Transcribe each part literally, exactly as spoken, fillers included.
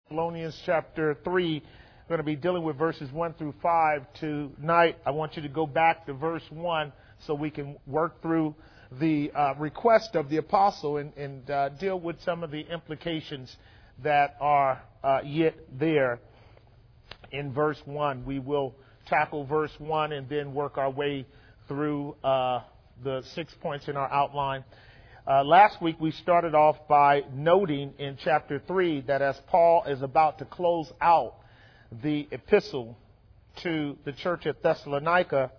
Thessalonians chapter three. We're going to be dealing with verses one through five tonight. I want you to go back to verse one so we can work through the uh, request of the apostle and, and uh, deal with some of the implications that are uh, yet there in verse one. We will tackle verse one and then work our way through uh, the six points in our outline. Uh, last week we started off by noting in chapter three that as Paul is about to close out the epistle to the church at Thessalonica,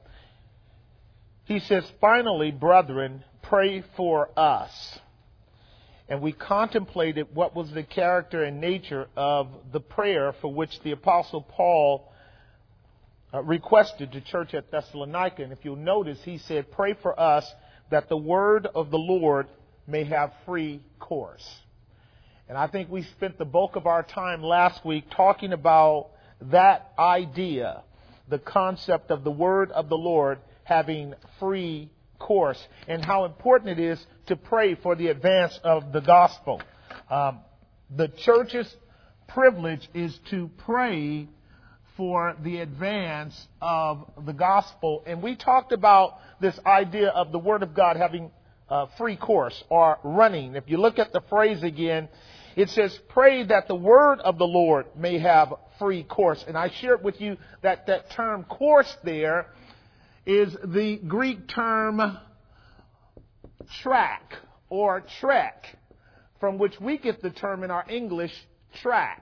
he says, "Finally, brethren, pray for us." And we contemplated what was the character and nature of the prayer for which the apostle Paul uh, requested the church at Thessalonica. And if you'll notice, he said, "Pray for us that the word of the Lord may have free course." And I think we spent the bulk of our time last week talking about that idea, the concept of the word of the Lord having free course, and how important it is to pray for the advance of the gospel. Um, the church's privilege is to pray for the advance of the gospel. And we talked about this idea of the word of God having Uh, free course or running. If you look at the phrase again, it says, "Pray that the word of the Lord may have free course." And I shared with you that that term course there is the Greek term track or trek, from which we get the term in our English track.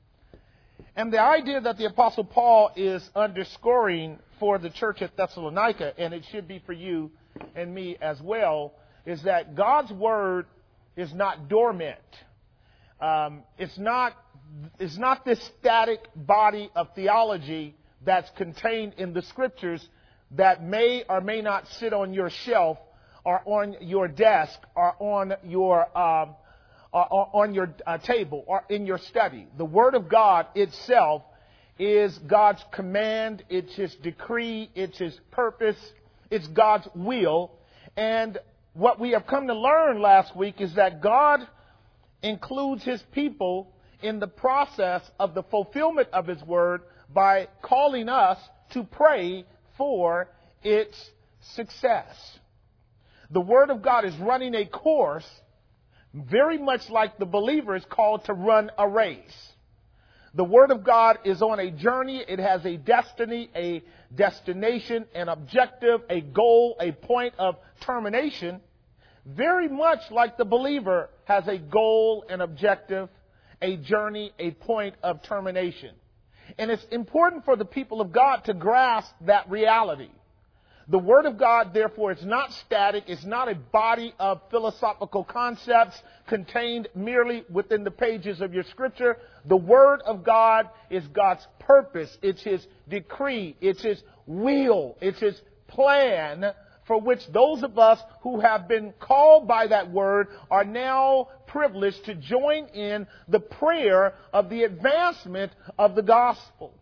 And the idea that the Apostle Paul is underscoring for the church at Thessalonica, and it should be for you and me as well, is that God's word is not dormant. Um, it's not, it's not this static body of theology that's contained in the scriptures that may or may not sit on your shelf or on your desk or on your um, or on your uh, table or in your study. The word of God itself is God's command. It's His decree. It's His purpose. It's God's will. And what we have come to learn last week is that God includes His people in the process of the fulfillment of His word by calling us to pray for its success. The word of God is running a course very much like the believer is called to run a race. The word of God is on a journey. It has a destiny, a destination, an objective, a goal, a point of termination, very much like the believer has a goal, an objective, a journey, a point of termination. And it's important for the people of God to grasp that reality. The Word of God, therefore, is not static. It's not a body of philosophical concepts contained merely within the pages of your Scripture. The Word of God is God's purpose. It's His decree. It's His will. It's His plan for which those of us who have been called by that Word are now privileged to join in the prayer of the advancement of the gospel.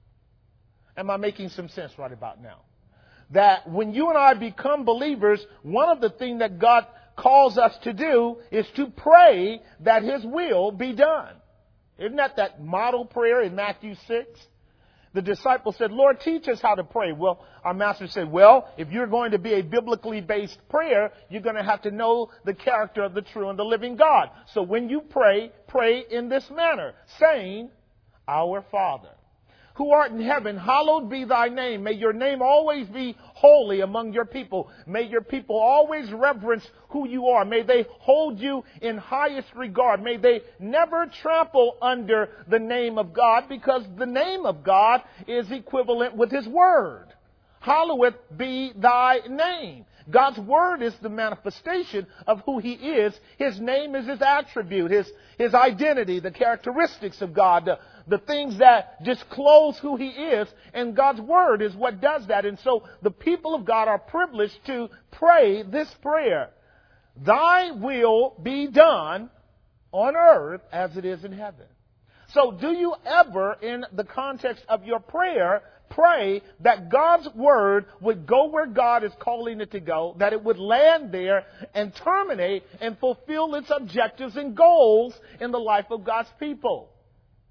Am I making some sense right about now? That when you and I become believers, one of the things that God calls us to do is to pray that His will be done. Isn't that that model prayer in Matthew six? The disciples said, "Lord, teach us how to pray." Well, our master said, well, if you're going to be a biblically based prayer, you're going to have to know the character of the true and the living God. So when you pray, pray in this manner, saying, "Our Father, who art in heaven, hallowed be thy name. May your name always be holy among your people. May your people always reverence who you are. May they hold you in highest regard. May they never trample under the name of God, because the name of God is equivalent with His word. Hallowed be thy name." God's word is the manifestation of who He is. His name is His attribute, His, His identity, the characteristics of God, the, the things that disclose who He is. And God's word is what does that. And so the people of God are privileged to pray this prayer: "Thy will be done on earth as it is in heaven." So do you ever, in the context of your prayer, pray that God's word would go where God is calling it to go, that it would land there and terminate and fulfill its objectives and goals in the life of God's people?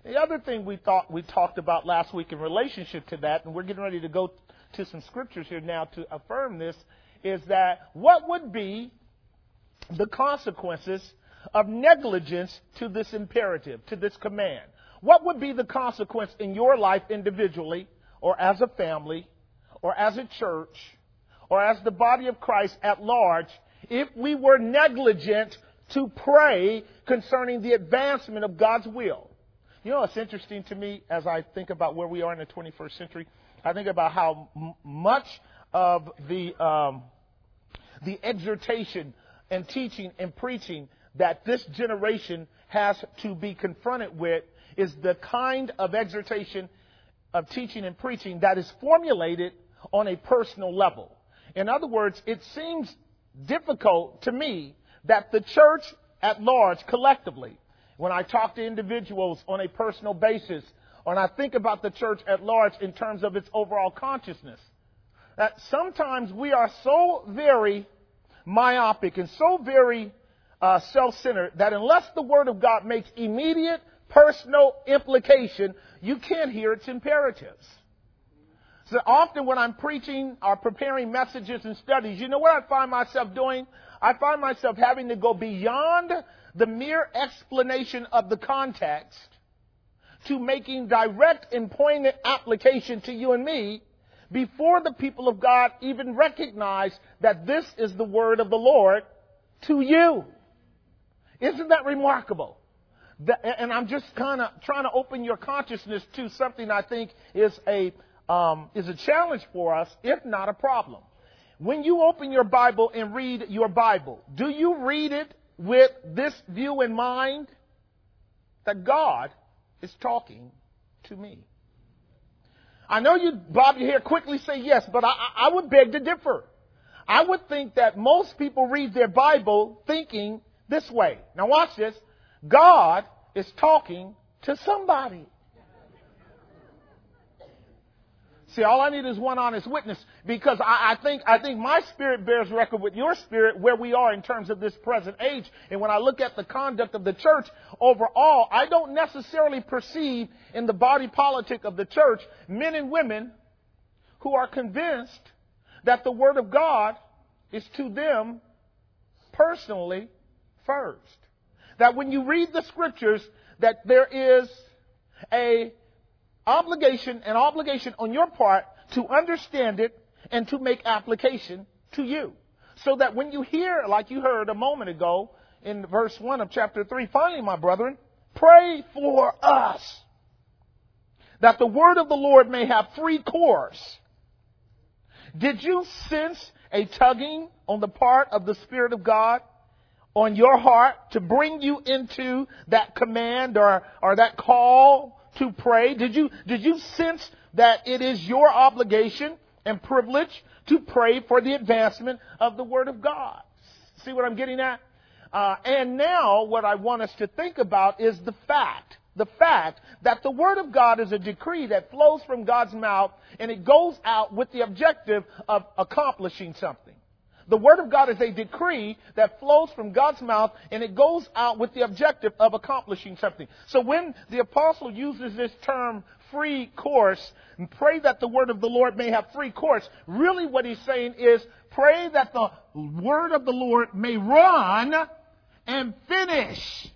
The other thing we thought we talked about last week in relationship to that, and we're getting ready to go to some scriptures here now to affirm this, is that what would be the consequences of negligence to this imperative, to this command? What would be the consequence in your life individually, or as a family, or as a church, or as the body of Christ at large, if we were negligent to pray concerning the advancement of God's will? You know, it's interesting to me as I think about where we are in the twenty-first century. I think about how m- much of the um, the exhortation and teaching and preaching that this generation has to be confronted with is the kind of exhortation of teaching and preaching that is formulated on a personal level. In other words, it seems difficult to me that the church at large collectively, when I talk to individuals on a personal basis, or I think about the church at large in terms of its overall consciousness, that sometimes we are so very myopic and so very uh, self-centered that unless the Word of God makes immediate personal implication, you can't hear its imperatives. So often when I'm preaching or preparing messages and studies, you know what I find myself doing? I find myself having to go beyond the mere explanation of the context to making direct and poignant application to you and me before the people of God even recognize that this is the word of the Lord to you. Isn't that remarkable? And I'm just kind of trying to open your consciousness to something I think is a um, is a challenge for us, if not a problem. When you open your Bible and read your Bible, do you read it with this view in mind? That God is talking to me. I know you bob your hair quickly, say yes, but I, I would beg to differ. I would think that most people read their Bible thinking this way. Now watch this. God is talking to somebody. See, all I need is one honest witness, because I, I think I think my spirit bears record with your spirit where we are in terms of this present age. And when I look at the conduct of the church overall, I don't necessarily perceive in the body politic of the church men and women who are convinced that the Word of God is to them personally first. That when you read the Scriptures, that there is a obligation, an obligation on your part to understand it and to make application to you. So that when you hear, like you heard a moment ago in verse one of chapter three, finally, my brethren, pray for us that the word of the Lord may have free course. Did you sense a tugging on the part of the Spirit of God on your heart to bring you into that command or, or that call to pray? Did you, did you sense that it is your obligation and privilege to pray for the advancement of the Word of God? See what I'm getting at? Uh, and now what I want us to think about is the fact, the fact that the Word of God is a decree that flows from God's mouth, and it goes out with the objective of accomplishing something. The Word of God is a decree that flows from God's mouth, and it goes out with the objective of accomplishing something. So when the apostle uses this term free course, and pray that the word of the Lord may have free course, really what he's saying is pray that the word of the Lord may run and finish.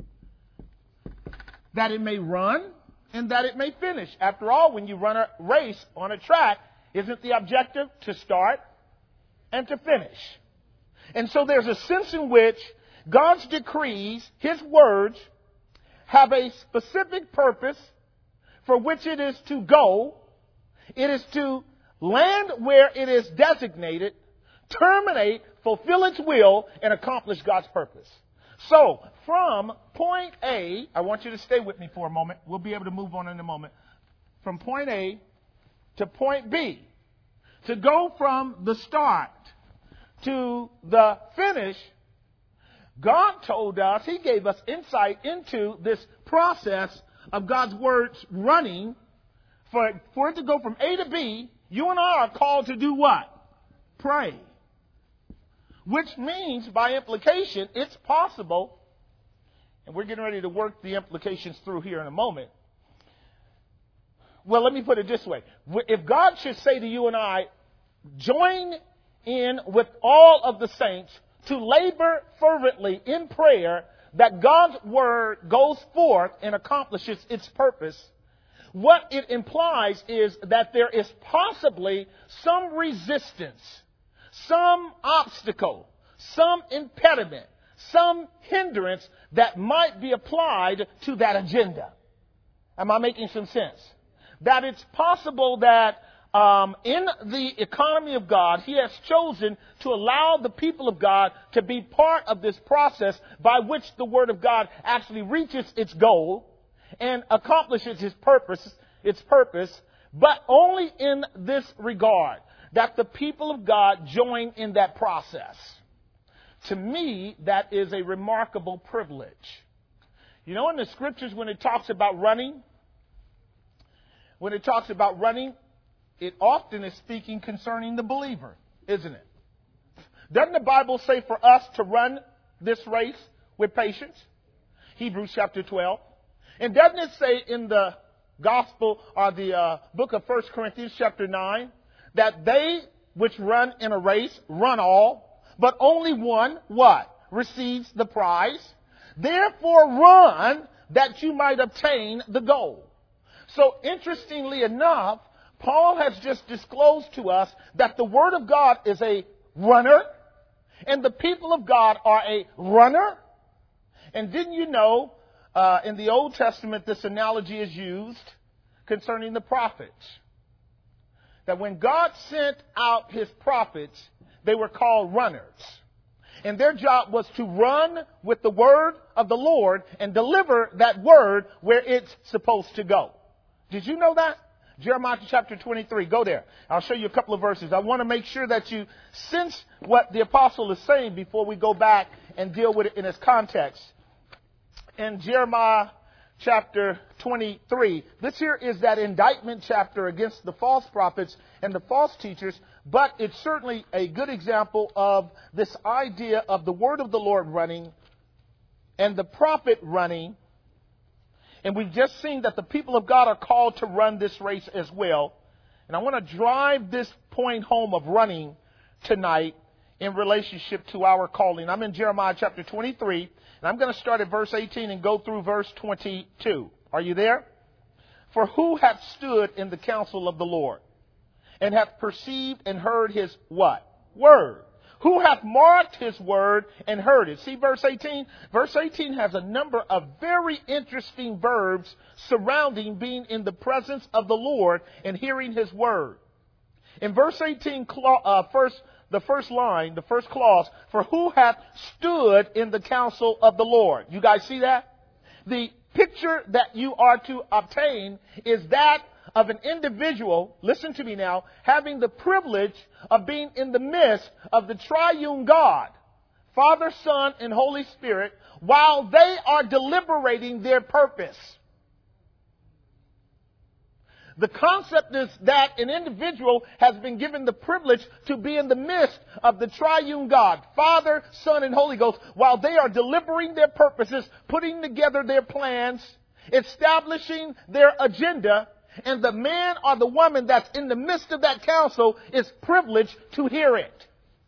That it may run and that it may finish. After all, when you run a race on a track, isn't the objective to start and to finish? And so there's a sense in which God's decrees, His words, have a specific purpose for which it is to go. It is to land where it is designated, terminate, fulfill its will, and accomplish God's purpose. So, from point A, I want you to stay with me for a moment. We'll be able to move on in a moment. From point A to point B, to go from the start to the finish, God told us, He gave us insight into this process of God's words running. For, for it to go from A to B, you and I are called to do what? Pray. Which means, by implication, it's possible, and we're getting ready to work the implications through here in a moment, Well, let me put it this way. If God should say to you and I, join in with all of the saints to labor fervently in prayer that God's word goes forth and accomplishes its purpose, what it implies is that there is possibly some resistance, some obstacle, some impediment, some hindrance that might be applied to that agenda. Am I making some sense? That it's possible that um, in the economy of God, He has chosen to allow the people of God to be part of this process by which the Word of God actually reaches its goal and accomplishes its purpose, its purpose, but only in this regard, that the people of God join in that process. To me, that is a remarkable privilege. You know, in the scriptures, when it talks about running, when it talks about running, it often is speaking concerning the believer, isn't it? Doesn't the Bible say for us to run this race with patience? Hebrews chapter twelve. And doesn't it say in the gospel or the uh, book of First Corinthians chapter nine that they which run in a race run all, but only one, what? Receives the prize. Therefore run that you might obtain the goal. So interestingly enough, Paul has just disclosed to us that the Word of God is a runner and the people of God are a runner. And didn't you know, uh, in the Old Testament, this analogy is used concerning the prophets. That when God sent out His prophets, they were called runners. And their job was to run with the word of the Lord and deliver that word where it's supposed to go. Did you know that? Jeremiah chapter twenty-three. Go there. I'll show you a couple of verses. I want to make sure that you sense what the apostle is saying before we go back and deal with it in its context. In Jeremiah chapter twenty-three, this here is that indictment chapter against the false prophets and the false teachers, but it's certainly a good example of this idea of the word of the Lord running and the prophet running. And we've just seen that the people of God are called to run this race as well. And I want to drive this point home of running tonight in relationship to our calling. I'm in Jeremiah chapter twenty-three, and I'm going to start at verse eighteen and go through verse twenty-two. Are you there? For who hath stood in the counsel of the Lord, and hath perceived and heard His what? Word. Who hath marked His word and heard it? See verse eighteen? Verse eighteen has a number of very interesting verbs surrounding being in the presence of the Lord and hearing His word. In verse eighteen, uh, first, the first line, the first clause, for who hath stood in the counsel of the Lord? You guys see that? The picture that you are to obtain is that of an individual, listen to me now, having the privilege of being in the midst of the triune God, Father, Son, and Holy Spirit, while they are deliberating their purpose. The concept is that an individual has been given the privilege to be in the midst of the triune God, Father, Son, and Holy Ghost, while they are deliberating their purposes, putting together their plans, establishing their agenda. And the man or the woman that's in the midst of that counsel is privileged to hear it.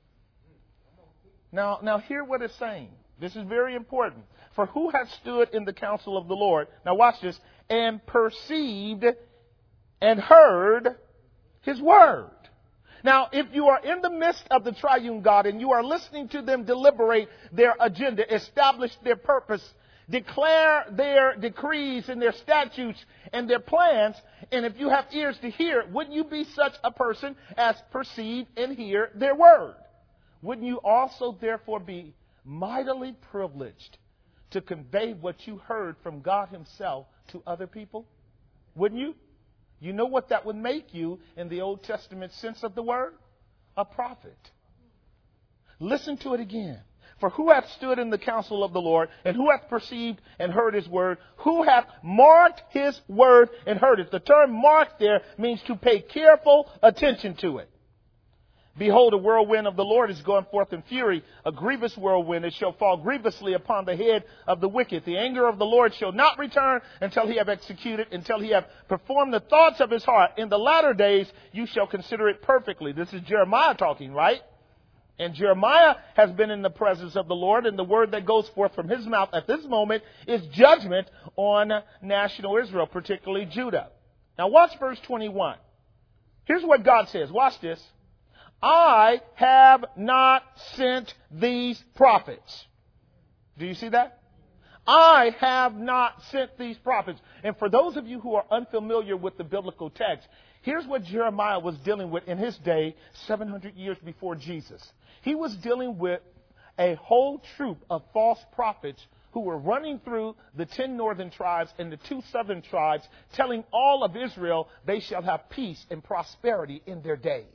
Now, now hear what it's saying. This is very important. For who hath stood in the counsel of the Lord? Now watch this. And perceived and heard His word. Now, if you are in the midst of the triune God and you are listening to them deliberate their agenda, establish their purpose, declare their decrees and their statutes and their plans, and if you have ears to hear, wouldn't you be such a person as perceive and hear their word? Wouldn't you also therefore be mightily privileged to convey what you heard from God Himself to other people? Wouldn't you? You know what that would make you in the Old Testament sense of the word? A prophet. Listen to it again. For who hath stood in the counsel of the Lord, and who hath perceived and heard His word? Who hath marked His word and heard it? The term marked there means to pay careful attention to it. Behold, a whirlwind of the Lord is going forth in fury, a grievous whirlwind. It shall fall grievously upon the head of the wicked. The anger of the Lord shall not return until he have executed, until he have performed the thoughts of his heart. In the latter days you shall consider it perfectly. This is Jeremiah talking, right? And Jeremiah has been in the presence of the Lord, and the word that goes forth from his mouth at this moment is judgment on national Israel, particularly Judah. Now watch verse twenty-one. Here's what God says. Watch this. I have not sent these prophets. Do you see that? I have not sent these prophets. And for those of you who are unfamiliar with the biblical text, here's what Jeremiah was dealing with in his day, seven hundred years before Jesus. He was dealing with a whole troop of false prophets who were running through the ten northern tribes and the two southern tribes, telling all of Israel they shall have peace and prosperity in their days.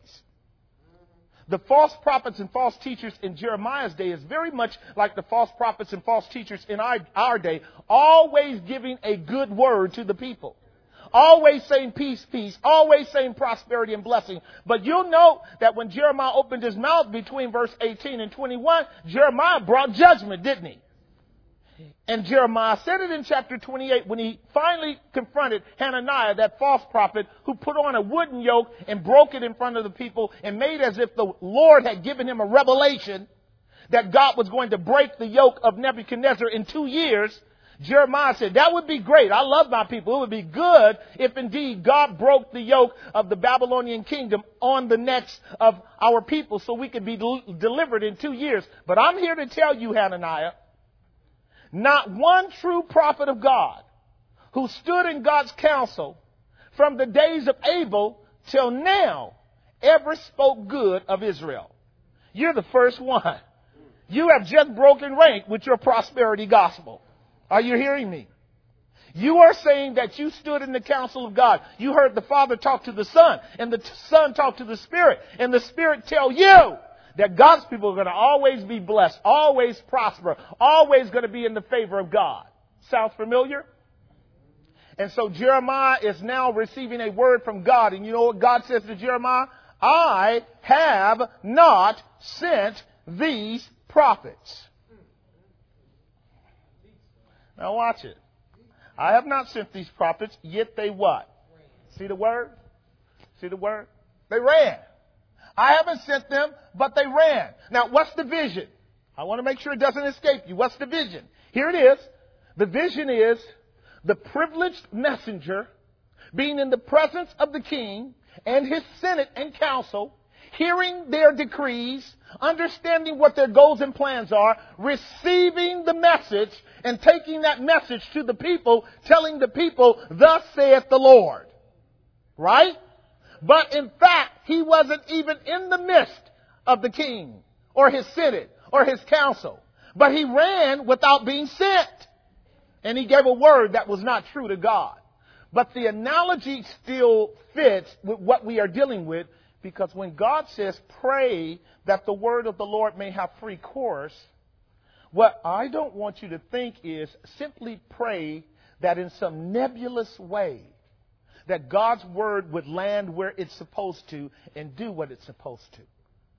The false prophets and false teachers in Jeremiah's day is very much like the false prophets and false teachers in our, our day, always giving a good word to the people. Always saying peace, peace, always saying prosperity and blessing. But you'll note that when Jeremiah opened his mouth between verse eighteen and twenty-one, Jeremiah brought judgment, didn't he? And Jeremiah said it in chapter twenty-eight when he finally confronted Hananiah, that false prophet, who put on a wooden yoke and broke it in front of the people and made as if the Lord had given him a revelation that God was going to break the yoke of Nebuchadnezzar in two years. Jeremiah said, that would be great. I love my people. It would be good if indeed God broke the yoke of the Babylonian kingdom on the necks of our people so we could be del- delivered in two years. But I'm here to tell you, Hananiah, not one true prophet of God who stood in God's counsel from the days of Abel till now ever spoke good of Israel. You're the first one. You have just broken rank with your prosperity gospel. Are you hearing me? You are saying that you stood in the counsel of God. You heard the Father talk to the Son, and the Son talk to the Spirit, and the Spirit tell you that God's people are going to always be blessed, always prosper, always going to be in the favor of God. Sounds familiar? And so Jeremiah is now receiving a word from God. And you know what God says to Jeremiah? I have not sent these prophets. Now watch it. I have not sent these prophets, yet they what? See the word? See the word? They ran. I haven't sent them, but they ran. Now, what's the vision? I want to make sure it doesn't escape you. What's the vision? Here it is. The vision is the privileged messenger being in the presence of the king and his senate and council, hearing their decrees, understanding what their goals and plans are, receiving the message and taking that message to the people, telling the people, thus saith the Lord. Right? But in fact, he wasn't even in the midst of the king or his senate or his council. But he ran without being sent. And he gave a word that was not true to God. But the analogy still fits with what we are dealing with, because when God says, pray that the word of the Lord may have free course, what I don't want you to think is simply pray that in some nebulous way that God's word would land where it's supposed to and do what it's supposed to.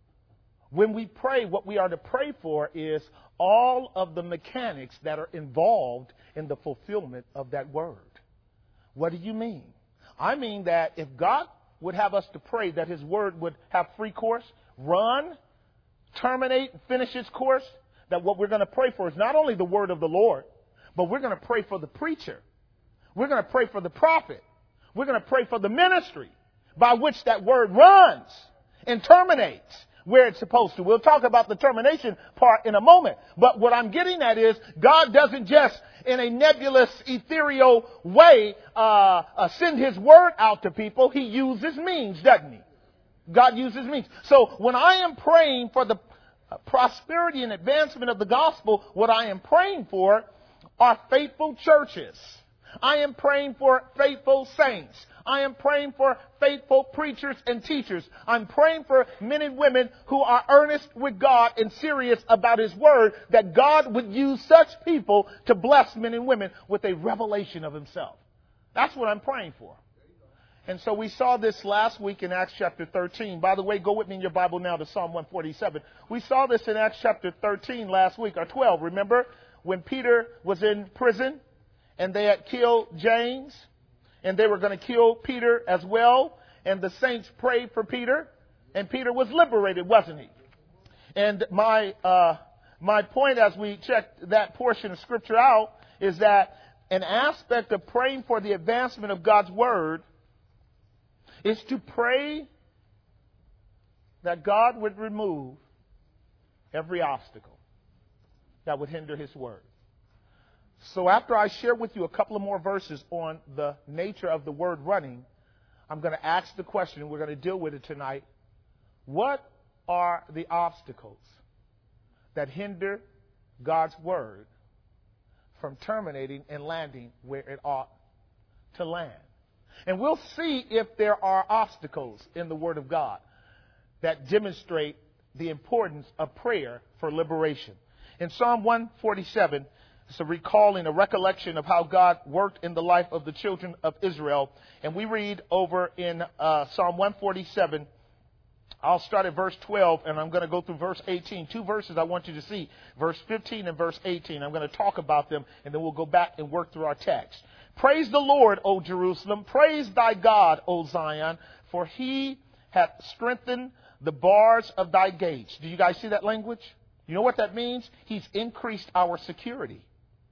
When we pray, what we are to pray for is all of the mechanics that are involved in the fulfillment of that word. What do you mean? I mean that if God would have us to pray that his word would have free course, run, terminate, finish its course, that what we're going to pray for is not only the word of the Lord, but we're going to pray for the preacher. We're going to pray for the prophet. We're going to pray for the ministry by which that word runs and terminates where it's supposed to. We'll talk about the termination part in a moment. But what I'm getting at is God doesn't just in a nebulous, ethereal way uh, uh, send his word out to people. He uses means, doesn't he? God uses means. So when I am praying for the prosperity and advancement of the gospel, what I am praying for are faithful churches. I am praying for faithful saints. I am praying for faithful preachers and teachers. I'm praying for men and women who are earnest with God and serious about his word, that God would use such people to bless men and women with a revelation of himself. That's what I'm praying for. And so we saw this last week in Acts chapter thirteen. By the way, go with me in your Bible now to Psalm one forty-seven. We saw this in Acts chapter thirteen last week, or twelve. Remember when Peter was in prison and they had killed James and they were going to kill Peter as well. And the saints prayed for Peter and Peter was liberated, wasn't he? And my, uh, my point as we checked that portion of scripture out is that an aspect of praying for the advancement of God's word is to pray that God would remove every obstacle that would hinder his word. So after I share with you a couple of more verses on the nature of the word running, I'm going to ask the question, and we're going to deal with it tonight. What are the obstacles that hinder God's word from terminating and landing where it ought to land? And we'll see if there are obstacles in the Word of God that demonstrate the importance of prayer for liberation. In Psalm one forty-seven, it's a recalling, a recollection of how God worked in the life of the children of Israel. And we read over in uh, Psalm one forty-seven, I'll start at verse twelve, and I'm going to go through verse eighteen. Two verses I want you to see, verse fifteen and verse eighteen. I'm going to talk about them, and then we'll go back and work through our text. Praise the Lord, O Jerusalem. Praise thy God, O Zion, for he hath strengthened the bars of thy gates. Do you guys see that language? You know what that means? He's increased our security.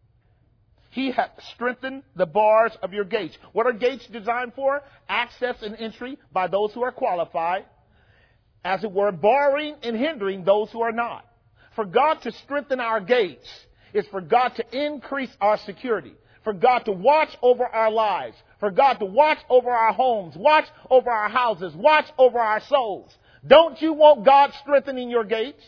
He hath strengthened the bars of your gates. What are gates designed for? Access and entry by those who are qualified. As it were, barring and hindering those who are not. For God to strengthen our gates is for God to increase our security. For God to watch over our lives. For God to watch over our homes. Watch over our houses. Watch over our souls. Don't you want God strengthening your gates?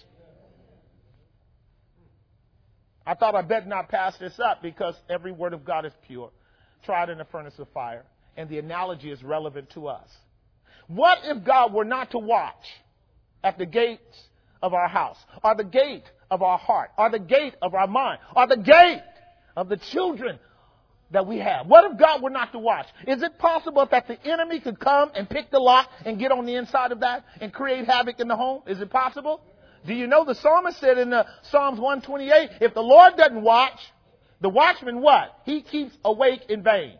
I thought I better not pass this up because every word of God is pure, tried in a furnace of fire, and the analogy is relevant to us. What if God were not to watch at the gates of our house, or the gate of our heart, or the gate of our mind, or the gate of the children that we have? What if God were not to watch? Is it possible that the enemy could come and pick the lock and get on the inside of that and create havoc in the home? Is it possible? Do you know the psalmist said in uh, Psalms one twenty-eight, if the Lord doesn't watch, the watchman what? He keeps awake in vain.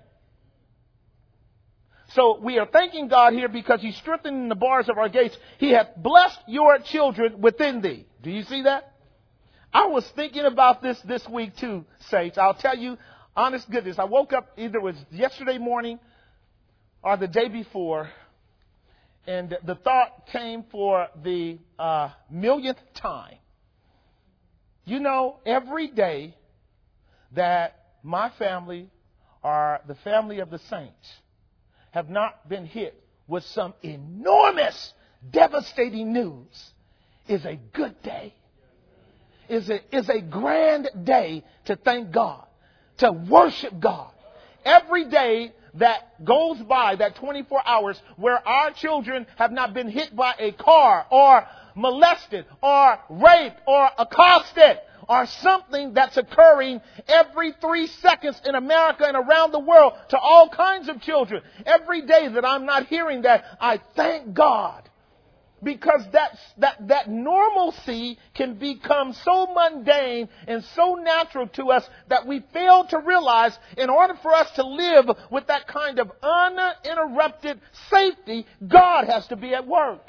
So we are thanking God here because he's strengthening the bars of our gates. He hath blessed your children within thee. Do you see that? I was thinking about this this week too, saints. I'll tell you, honest goodness, I woke up, either it was yesterday morning or the day before, and the thought came for the uh, millionth time. You know, every day that my family or the family of the saints have not been hit with some enormous, devastating news is a good day. Is a, is a grand day to thank God, to worship God. Every day that goes by, that twenty-four hours, where our children have not been hit by a car or molested or raped or accosted or something that's occurring every three seconds in America and around the world to all kinds of children. Every day that I'm not hearing that, I thank God. Because that's, that, that normalcy can become so mundane and so natural to us that we fail to realize in order for us to live with that kind of uninterrupted safety, God has to be at work.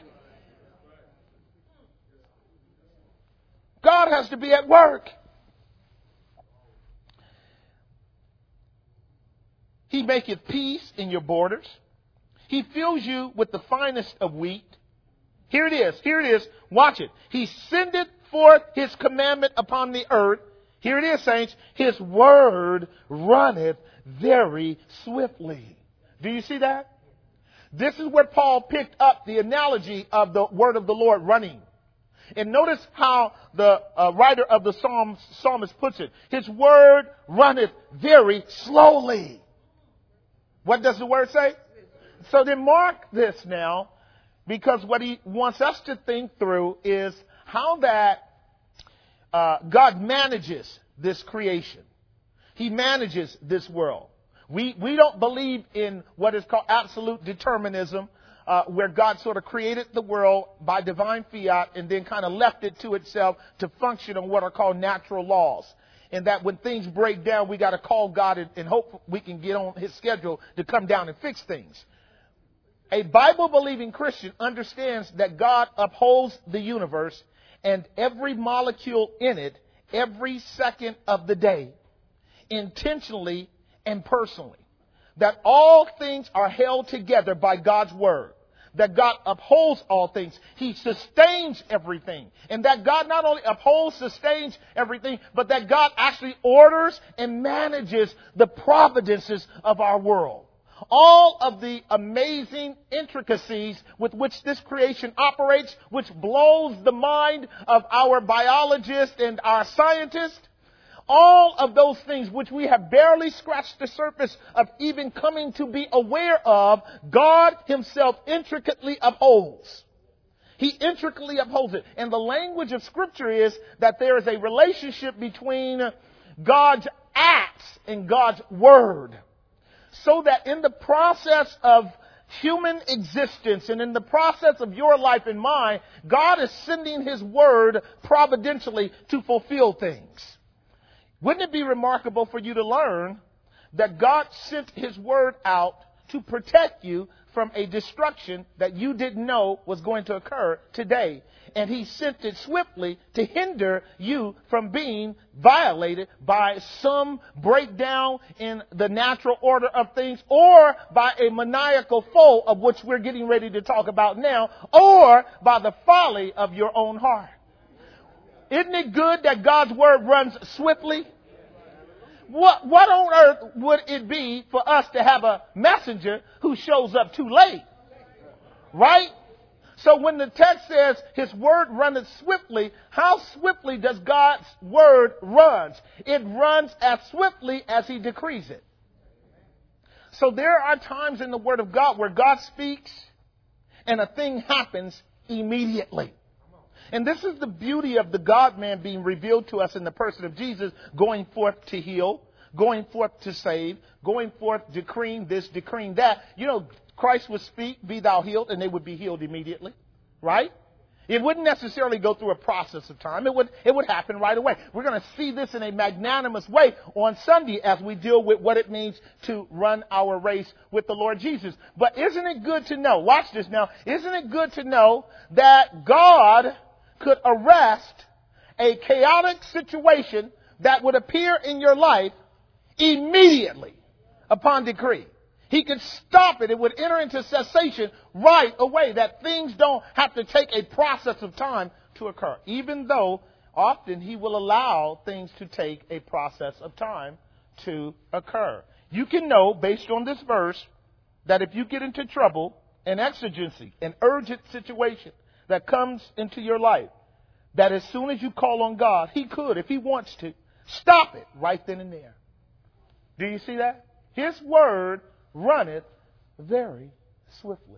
God has to be at work. He maketh peace in your borders. He fills you with the finest of wheat. Here it is. Here it is. Watch it. He sendeth forth his commandment upon the earth. Here it is, saints. His word runneth very swiftly. Do you see that? This is where Paul picked up the analogy of the word of the Lord running. And notice how the uh, writer of the Psalms, psalmist puts it. His word runneth very slowly. What does the word say? So then mark this now, because what he wants us to think through is how that uh, God manages this creation. He manages this world. We, we don't believe in what is called absolute determinism, uh, where God sort of created the world by divine fiat and then kind of left it to itself to function on what are called natural laws. And that when things break down, we got to call God and, and hope we can get on his schedule to come down and fix things. A Bible-believing Christian understands that God upholds the universe and every molecule in it every second of the day, intentionally and personally. That all things are held together by God's word. That God upholds all things. He sustains everything. And that God not only upholds, sustains everything, but that God actually orders and manages the providences of our world. All of the amazing intricacies with which this creation operates, which blows the mind of our biologists and our scientists, all of those things which we have barely scratched the surface of even coming to be aware of, God himself intricately upholds. He intricately upholds it. And the language of Scripture is that there is a relationship between God's acts and God's word. So that in the process of human existence and in the process of your life and mine, God is sending his word providentially to fulfill things. Wouldn't it be remarkable for you to learn that God sent his word out to protect you from a destruction that you didn't know was going to occur today? And he sent it swiftly to hinder you from being violated by some breakdown in the natural order of things, or by a maniacal foe of which we're getting ready to talk about now, or by the folly of your own heart. Isn't it good that God's word runs swiftly? What, what on earth would it be for us to have a messenger who shows up too late? Right? So when the text says his word runneth swiftly, how swiftly does God's word run? It runs as swiftly as he decrees it. So there are times in the word of God where God speaks and a thing happens immediately. And this is the beauty of the God-man being revealed to us in the person of Jesus, going forth to heal, going forth to save, going forth decreeing this, decreeing that. You know, Christ would speak, be thou healed, and they would be healed immediately, right? It wouldn't necessarily go through a process of time. It would, it would happen right away. We're going to see this in a magnanimous way on Sunday as we deal with what it means to run our race with the Lord Jesus. But isn't it good to know, watch this now, isn't it good to know that God could arrest a chaotic situation that would appear in your life immediately upon decree? He could stop it. It would enter into cessation right away, that things don't have to take a process of time to occur, even though often he will allow things to take a process of time to occur. You can know, based on this verse, that if you get into trouble, an exigency, an urgent situation that comes into your life, that as soon as you call on God, he could, if he wants to, stop it right then and there. Do you see that? His word runneth very swiftly.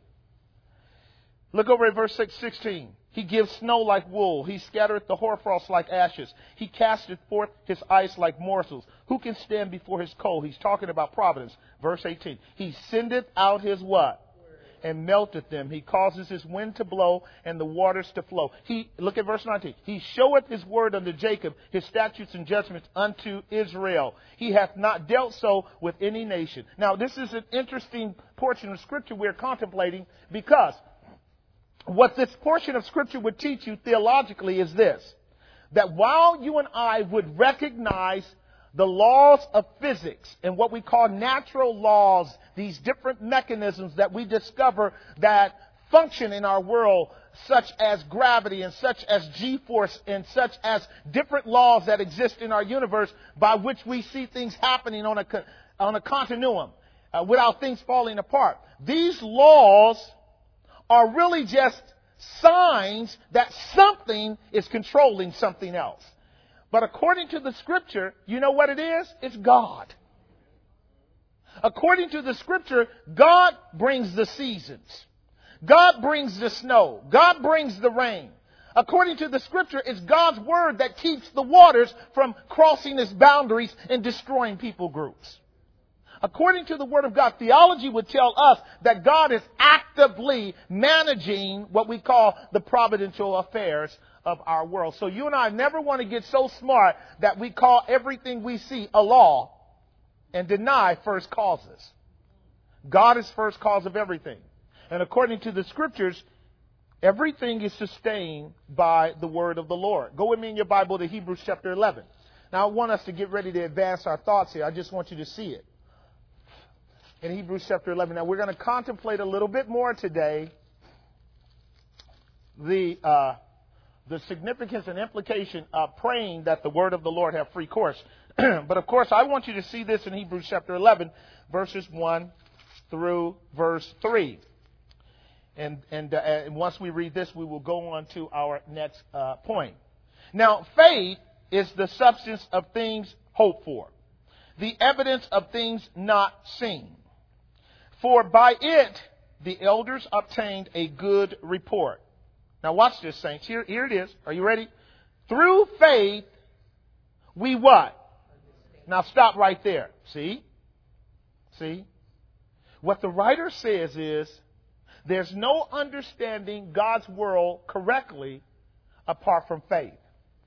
Look over at verse sixteen. He gives snow like wool. He scattereth the hoarfrost like ashes. He casteth forth his ice like morsels. Who can stand before his cold? He's talking about providence. Verse eighteen. He sendeth out his what? And melteth them. He causes his wind to blow and the waters to flow. He, look at verse nineteen. He showeth his word unto Jacob, his statutes and judgments unto Israel. He hath not dealt so with any nation. Now, this is an interesting portion of Scripture we're contemplating, because what this portion of Scripture would teach you theologically is this: that while you and I would recognize the laws of physics and what we call natural laws, these different mechanisms that we discover that function in our world, such as gravity and such as G-force and such as different laws that exist in our universe by which we see things happening on a, on a continuum uh, without things falling apart. These laws are really just signs that something is controlling something else. But according to the Scripture, you know what it is? It's God. According to the Scripture, God brings the seasons. God brings the snow. God brings the rain. According to the Scripture, it's God's word that keeps the waters from crossing its boundaries and destroying people groups. according to the Word of God, theology would tell us that God is actively managing what we call the providential affairs of our world. So you and I never want to get so smart that we call everything we see a law and deny first causes. God is first cause of everything. And according to the Scriptures, everything is sustained by the word of the Lord. Go with me in your Bible to Hebrews chapter eleven. Now I want us to get ready to advance our thoughts here. I just want you to see it. In Hebrews chapter eleven. Now we're going to contemplate a little bit more today the uh, the significance and implication of praying that the word of the Lord have free course. But of course I want you to see this in Hebrews chapter eleven, verses one through verse three. And, and, uh, and once we read this, we will go on to our next uh, point. Now, faith is the substance of things hoped for, the evidence of things not seen. For by it the elders obtained a good report. Now watch this, saints. Here, here it is. Are you ready? Through faith, we what? Now stop right there. See? See? What the writer says is, there's no understanding God's world correctly apart from faith.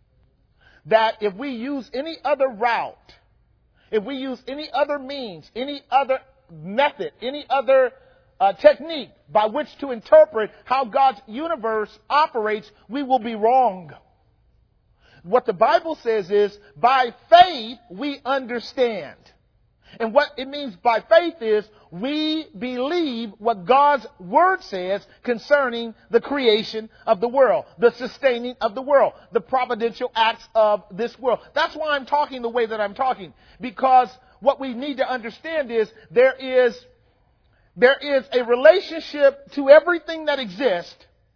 That if we use any other route, if we use any other means, any other method, any other uh, technique by which to interpret how God's universe operates, we will be wrong. What the Bible says is, by faith we understand. And what it means by faith is we believe what God's word says concerning the creation of the world, the sustaining of the world, the providential acts of this world. That's why I'm talking the way that I'm talking. Because what we need to understand is there is, there is a relationship to everything that exists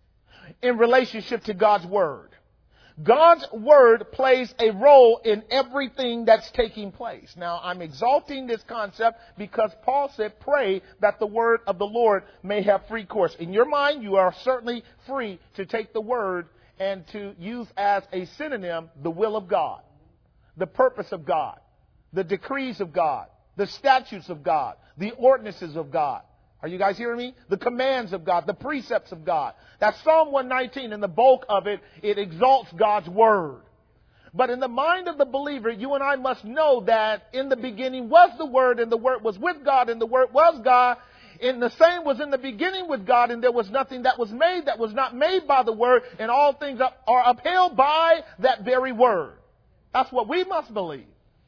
in relationship to God's word. God's word plays a role in everything that's taking place. Now, I'm exalting this concept because Paul said, pray that the word of the Lord may have free course. In your mind, you are certainly free to take the word and to use as a synonym the will of God, the purpose of God, the decrees of God, the statutes of God, the ordinances of God. Are you guys hearing me? The commands of God, the precepts of God. That's Psalm one nineteen, and the bulk of it, it exalts God's word. But in the mind of the believer, you and I must know that in the beginning was the Word, and the Word was with God, and the Word was God. And the same was in the beginning with God, and there was nothing that was made that was not made by the Word, and all things are upheld by that very Word. That's what we must believe.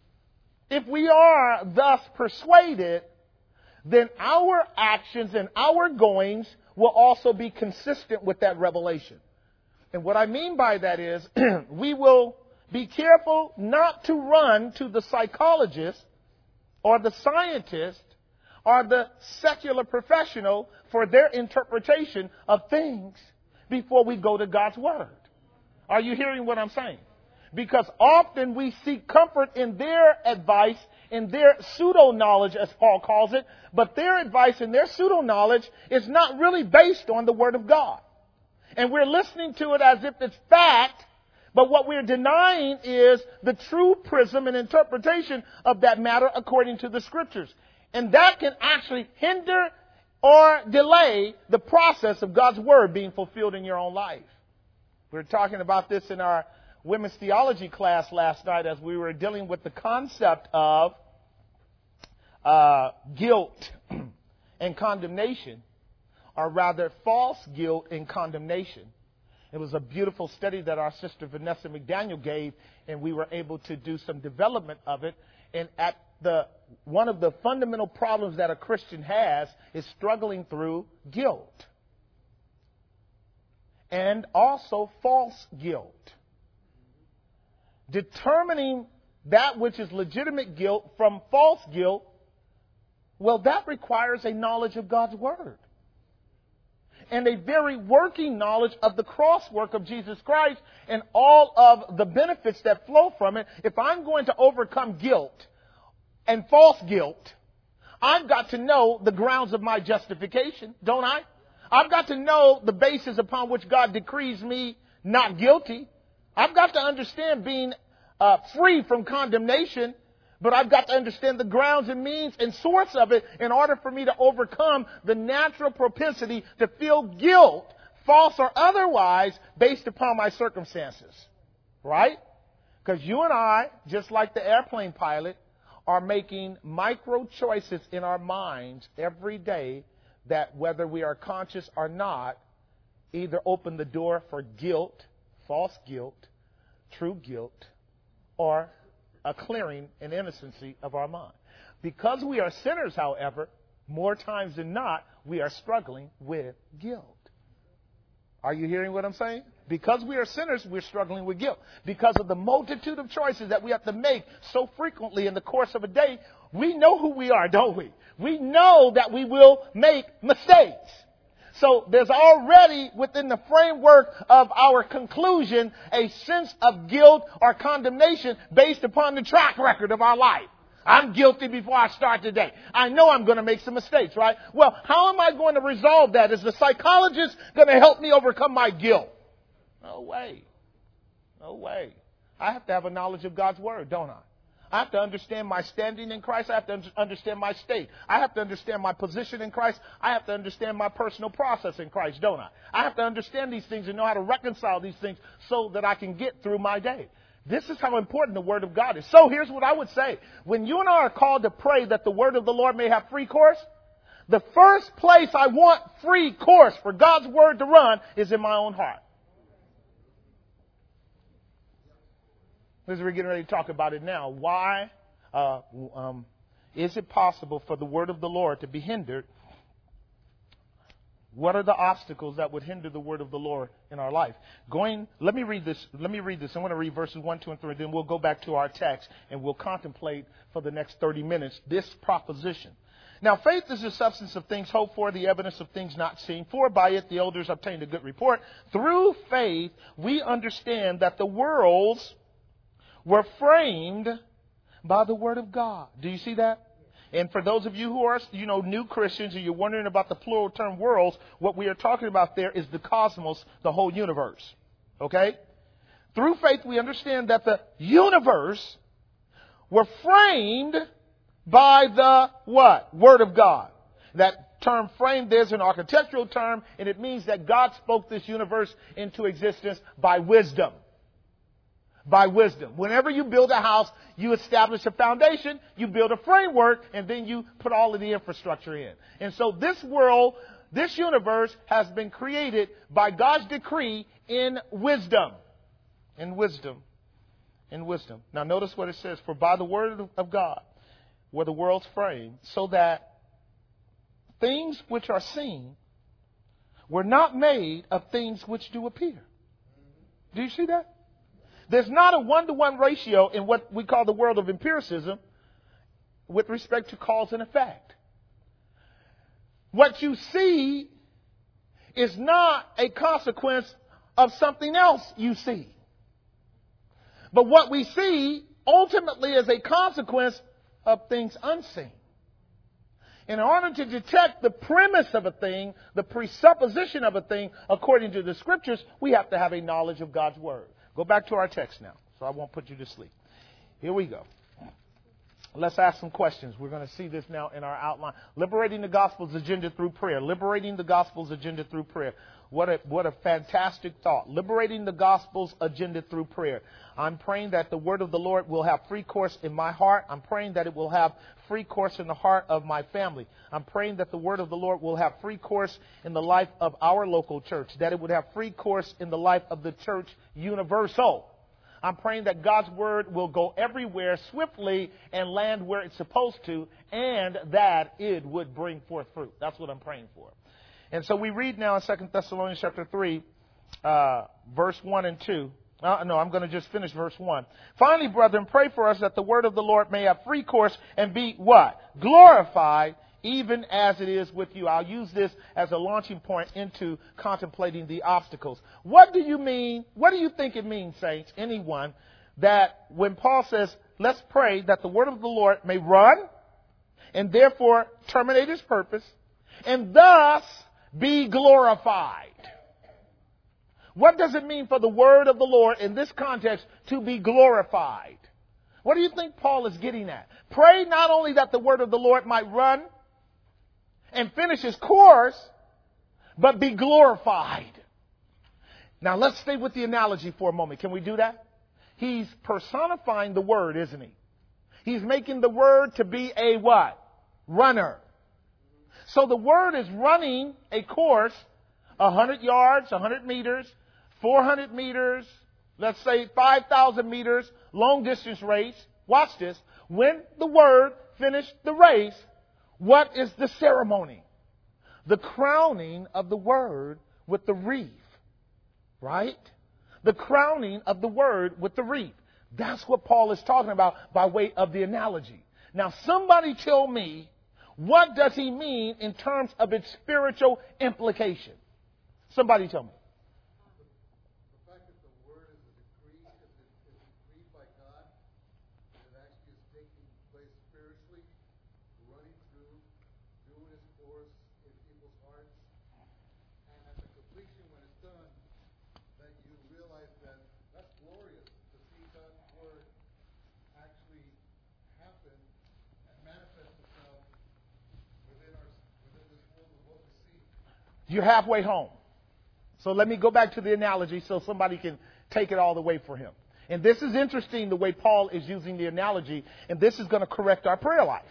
If we are thus persuaded, then our actions and our goings will also be consistent with that revelation. And what I mean by that is we will be careful not to run to the psychologist or the scientist or the secular professional for their interpretation of things before we go to God's word. Are you hearing what I'm saying? Because often we seek comfort in their advice, in their pseudo-knowledge, as Paul calls it, but their advice and their pseudo-knowledge is not really based on the Word of God. And we're listening to it as if it's fact, but what we're denying is the true prism and interpretation of that matter according to the Scriptures. And that can actually hinder or delay the process of God's Word being fulfilled in your own life. We were talking about this in our women's theology class last night as we were dealing with the concept of uh, guilt and condemnation, or rather false guilt and condemnation. It was a beautiful study that our sister Vanessa McDaniel gave, and we were able to do some development of it. And at the one of the fundamental problems that a Christian has is struggling through guilt and also false guilt. Determining that which is legitimate guilt from false guilt, well, that requires a knowledge of God's Word. And a very working knowledge of the cross work of Jesus Christ and all of the benefits that flow from it. If I'm going to overcome guilt and false guilt, I've got to know the grounds of my justification, don't I? I've got to know the basis upon which God decrees me not guilty. I've got to understand being uh, free from condemnation But I've got to understand the grounds and means and source of it in order for me to overcome the natural propensity to feel guilt, false or otherwise, based upon my circumstances. Right? Because you and I, just like the airplane pilot, are making micro choices in our minds every day that, whether we are conscious or not, either open the door for guilt, false guilt, true guilt, or a clearing and innocency of our mind. Because we are sinners, however, more times than not, we are struggling with guilt. Are you hearing what I'm saying? Because we are sinners, we're struggling with guilt. Because of the multitude of choices that we have to make so frequently in the course of a day, we know who we are, don't we? We know that we will make mistakes. So there's already within the framework of our conclusion a sense of guilt or condemnation based upon the track record of our life. I'm guilty before I start today. I know I'm going to make some mistakes, right? Well, how am I going to resolve that? Is the psychologist going to help me overcome my guilt? No way. No way. I have to have a knowledge of God's word, don't I? I have to understand my standing in Christ. I have to understand my state. I have to understand my position in Christ. I have to understand my personal process in Christ, don't I? I have to understand these things and know how to reconcile these things so that I can get through my day. This is how important the Word of God is. So here's what I would say. When you and I are called to pray that the Word of the Lord may have free course, the first place I want free course for God's Word to run is in my own heart. As we're getting ready to talk about it now, why uh, um, is it possible for the Word of the Lord to be hindered? What are the obstacles that would hinder the word of the Lord in our life? Going, let me read this. Let me read this. I want to read verses one, two, and three. Then we'll go back to our text and we'll contemplate for the next thirty minutes this proposition. Now, faith is the substance of things hoped for, the evidence of things not seen. For by it the elders obtained a good report. Through faith, we understand that the worlds were framed by the word of God. Do you see that? And for those of you who are, you know, new Christians and you're wondering about the plural term worlds, what we are talking about there is the cosmos, the whole universe. Okay? Through faith, we understand that the universe were framed by the what? Word of God. That term framed, there's an architectural term, and it means that God spoke this universe into existence by wisdom. By wisdom. Whenever you build a house, you establish a foundation, you build a framework, and then you put all of the infrastructure in. And so this world, this universe has been created by God's decree in wisdom. In wisdom. In wisdom. Now notice what it says. For by the word of God were the worlds framed, so that things which are seen were not made of things which do appear. Do you see that? There's not a one-to-one ratio in what we call the world of empiricism with respect to cause and effect. What you see is not a consequence of something else you see. But what we see ultimately is a consequence of things unseen. In order to detect the premise of a thing, the presupposition of a thing, according to the Scriptures, we have to have a knowledge of God's Word. Go back to our text now, so I won't put you to sleep. Here we go. Let's ask some questions. We're going to see this now in our outline. Liberating the gospel's agenda through prayer. Liberating the gospel's agenda through prayer. What a, what a fantastic thought. Liberating the gospel's agenda through prayer. I'm praying that the word of the Lord will have free course in my heart. I'm praying that it will have free course in the heart of my family. I'm praying that the word of the Lord will have free course in the life of our local church. That it would have free course in the life of the church universal. I'm praying that God's word will go everywhere swiftly and land where it's supposed to, and that it would bring forth fruit. That's what I'm praying for. And so we read now in Second Thessalonians chapter three, uh, verse one and two. Uh, no, I'm going to just finish verse one. Finally, brethren, pray for us that the word of the Lord may have free course and be what? Glorified, even as it is with you. I'll use this as a launching point into contemplating the obstacles. What do you mean? What do you think it means, saints, anyone, that when Paul says, let's pray that the word of the Lord may run and therefore terminate its purpose and thus be glorified? What does it mean for the word of the Lord in this context to be glorified? What do you think Paul is getting at? Pray not only that the word of the Lord might run and finish his course, but be glorified. Now let's stay with the analogy for a moment. Can we do that? He's personifying the word, isn't he? He's making the word to be a what? Runner. So the word is running a course, one hundred yards, one hundred meters, four hundred meters, let's say five thousand meters, long distance race. Watch this. When the word finished the race, what is the ceremony? The crowning of the word with the wreath. Right? The crowning of the word with the wreath. That's what Paul is talking about by way of the analogy. Now somebody tell me, what does he mean in terms of its spiritual implication? Somebody tell me. The fact that the word is a decree, is, is decreed by God, and it actually is taking place spiritually, running through, doing its course in people's hearts, and at the completion, when it's done, that you realize that that's glorious to see God's word actually happen and manifest itself within our within this world of what we see. You're halfway home. So let me go back to the analogy so somebody can take it all the way for him. And this is interesting, the way Paul is using the analogy, and this is going to correct our prayer life.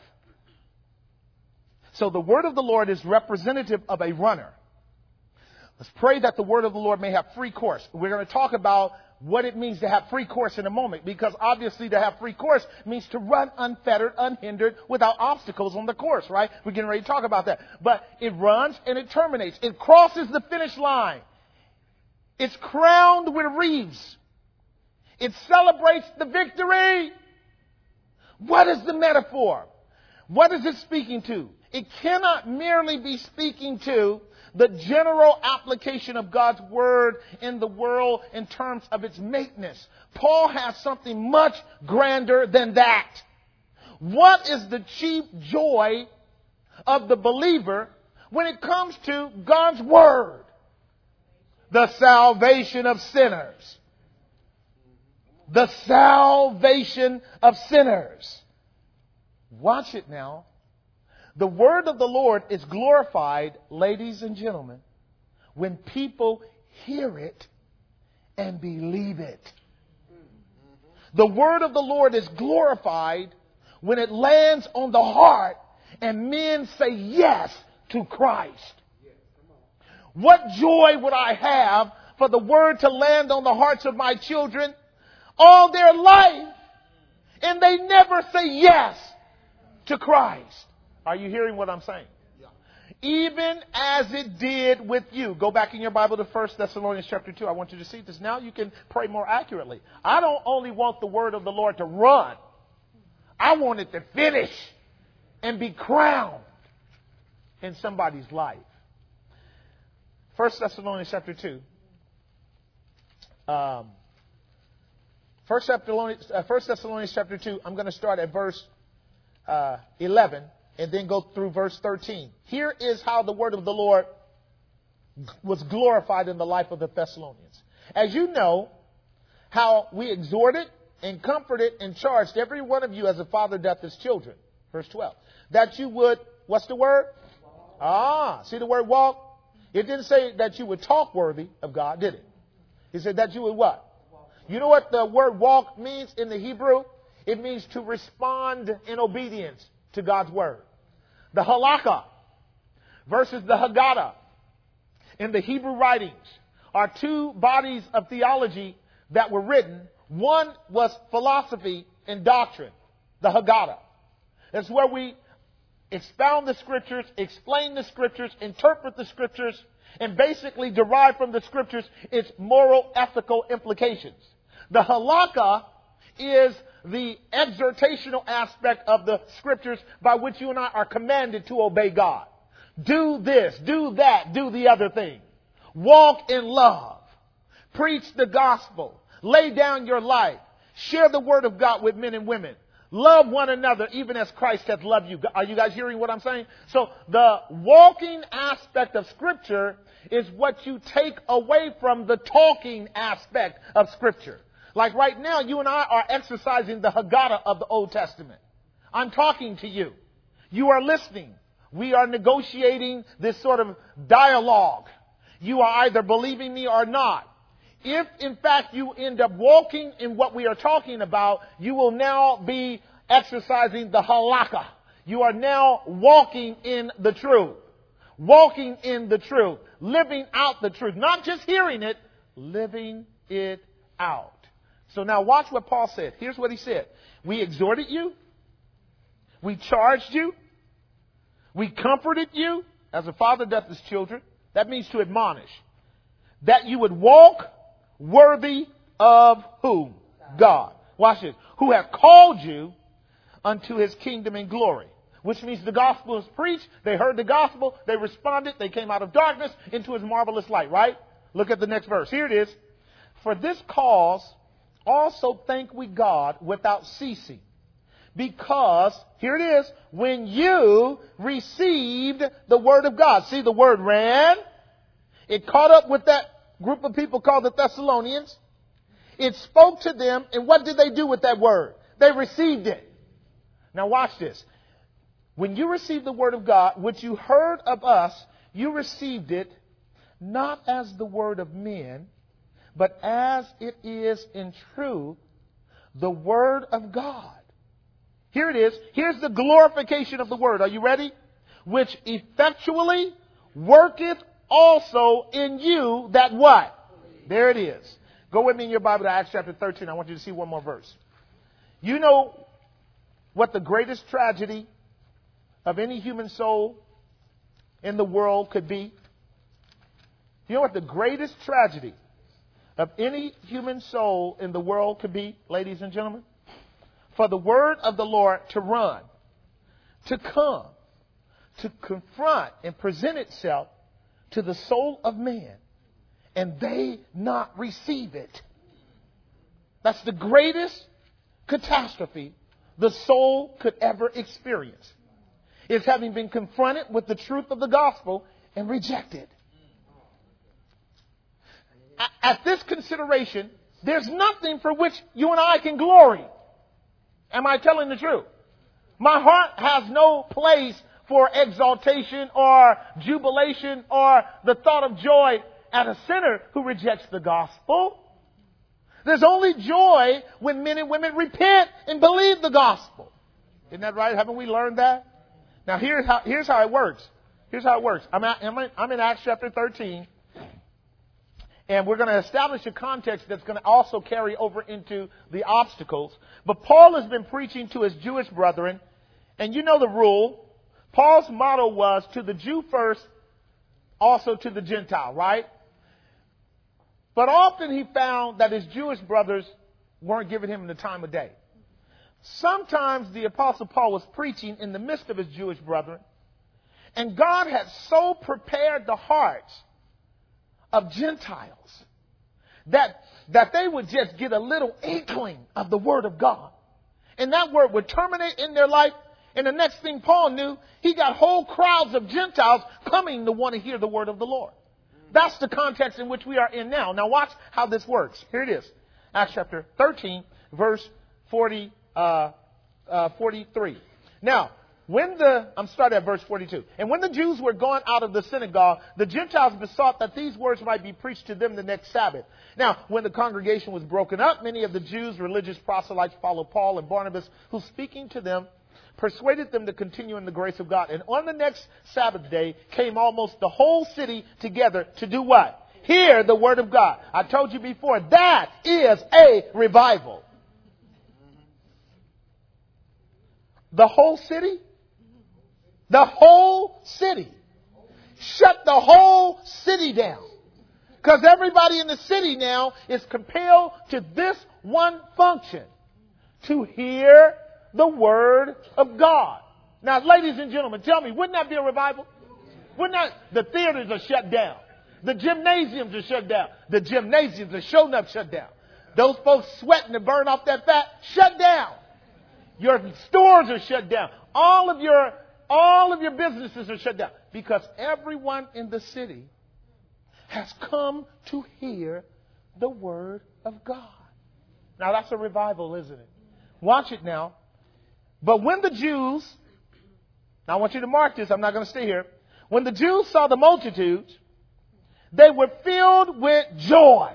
So the word of the Lord is representative of a runner. Let's pray that the word of the Lord may have free course. We're going to talk about what it means to have free course in a moment, because obviously to have free course means to run unfettered, unhindered, without obstacles on the course, right? We're getting ready to talk about that. But it runs and it terminates. It crosses the finish line. It's crowned with wreaths. It celebrates the victory. What is the metaphor? What is it speaking to? It cannot merely be speaking to the general application of God's word in the world in terms of its maintenance. Paul has something much grander than that. What is the chief joy of the believer when it comes to God's word? The salvation of sinners. The salvation of sinners. Watch it now. The word of the Lord is glorified, ladies and gentlemen, when people hear it and believe it. The word of the Lord is glorified when it lands on the heart and men say yes to Christ. What joy would I have for the word to land on the hearts of my children all their life and they never say yes to Christ? Are you hearing what I'm saying? Yeah. Even as it did with you. Go back in your Bible to First Thessalonians chapter two. I want you to see this. Now you can pray more accurately. I don't only want the word of the Lord to run. I want it to finish and be crowned in somebody's life. First Thessalonians chapter two. Um, First Thessalonians, uh, First Thessalonians chapter two. I'm going to start at verse uh, eleven and then go through verse thirteen. Here is how the word of the Lord was glorified in the life of the Thessalonians. As you know, how we exhorted and comforted and charged every one of you as a father doth his children. Verse twelve. That you would, what's the word? Walk. Ah, see the word walk? It didn't say that you would talk worthy of God, did it? He said that you would what? Walk. You know what the word walk means in the Hebrew? It means to respond in obedience to God's word. The halakha versus the haggadah in the Hebrew writings are two bodies of theology that were written. One was philosophy and doctrine, the haggadah. That's where we expound the scriptures, explain the scriptures, interpret the scriptures, and basically derive from the scriptures its moral, ethical implications. The halakha is the exhortational aspect of the scriptures by which you and I are commanded to obey God. Do this, do that, do the other thing. Walk in love. Preach the gospel. Lay down your life. Share the word of God with men and women. Love one another even as Christ hath loved you. Are you guys hearing what I'm saying? So the walking aspect of Scripture is what you take away from the talking aspect of Scripture. Like right now, you and I are exercising the Haggadah of the Old Testament. I'm talking to you. You are listening. We are negotiating this sort of dialogue. You are either believing me or not. If, in fact, you end up walking in what we are talking about, you will now be exercising the halakha. You are now walking in the truth. Walking in the truth. Living out the truth. Not just hearing it, living it out. So now watch what Paul said. Here's what he said. We exhorted you. We charged you. We comforted you as a father doth his children. That means to admonish. That you would walk worthy of whom? God. Watch this. Who hath called you unto his kingdom and glory. Which means the gospel is preached. They heard the gospel. They responded. They came out of darkness into his marvelous light, right? Look at the next verse. Here it is. For this cause also thank we God without ceasing. Because, here it is, when you received the word of God. See, the word ran. It caught up with that group of people called the Thessalonians. It spoke to them. And what did they do with that word? They received it. Now watch this. When you received the word of God, which you heard of us, you received it not as the word of men, but as it is in truth, the word of God. Here it is. Here's the glorification of the word. Are you ready? Which effectually worketh also in you that what? There it is. Go with me in your Bible to Acts chapter thirteen. I want you to see one more verse. You know what the greatest tragedy of any human soul in the world could be? You know what the greatest tragedy of any human soul in the world could be, ladies and gentlemen? For the word of the Lord to run, to come, to confront and present itself to the soul of man, and they not receive it. That's the greatest catastrophe the soul could ever experience, is having been confronted with the truth of the gospel and rejected. At this consideration, there's nothing for which you and I can glory. Am I telling the truth? My heart has no place for exaltation or jubilation or the thought of joy at a sinner who rejects the gospel. There's only joy when men and women repent and believe the gospel. Isn't that right? Haven't we learned that? Now here's how, here's how it works. Here's how it works. I'm, at, I'm, in, I'm in Acts chapter thirteen. And we're going to establish a context that's going to also carry over into the obstacles. But Paul has been preaching to his Jewish brethren. And you know the rule. Paul's motto was to the Jew first, also to the Gentile, right? But often he found that his Jewish brothers weren't giving him the time of day. Sometimes the Apostle Paul was preaching in the midst of his Jewish brethren. And God had so prepared the hearts of Gentiles that, that they would just get a little inkling of the word of God. And that word would terminate in their life. And the next thing Paul knew, he got whole crowds of Gentiles coming to want to hear the word of the Lord. That's the context in which we are in now. Now watch how this works. Here it is. Acts chapter thirteen, verse forty, uh, uh, forty-three. Now, when the, I'm starting at verse forty-two. And when the Jews were gone out of the synagogue, the Gentiles besought that these words might be preached to them the next Sabbath. Now, when the congregation was broken up, many of the Jews, religious proselytes, followed Paul and Barnabas, who speaking to them, persuaded them to continue in the grace of God. And on the next Sabbath day came almost the whole city together to do what? Hear the word of God. I told you before, that is a revival. The whole city? The whole city. Shut the whole city down. Because everybody in the city now is compelled to this one function. To hear the word of God. Now, ladies and gentlemen, tell me, wouldn't that be a revival? Wouldn't that? The theaters are shut down. The gymnasiums are shut down. The gymnasiums are showing up shut down. Those folks sweating to burn off that fat, shut down. Your stores are shut down. All of your All of your businesses are shut down because everyone in the city has come to hear the word of God. Now that's a revival, isn't it? Watch it now. But when the Jews, now I want you to mark this, I'm not going to stay here. When the Jews saw the multitudes, they were filled with joy.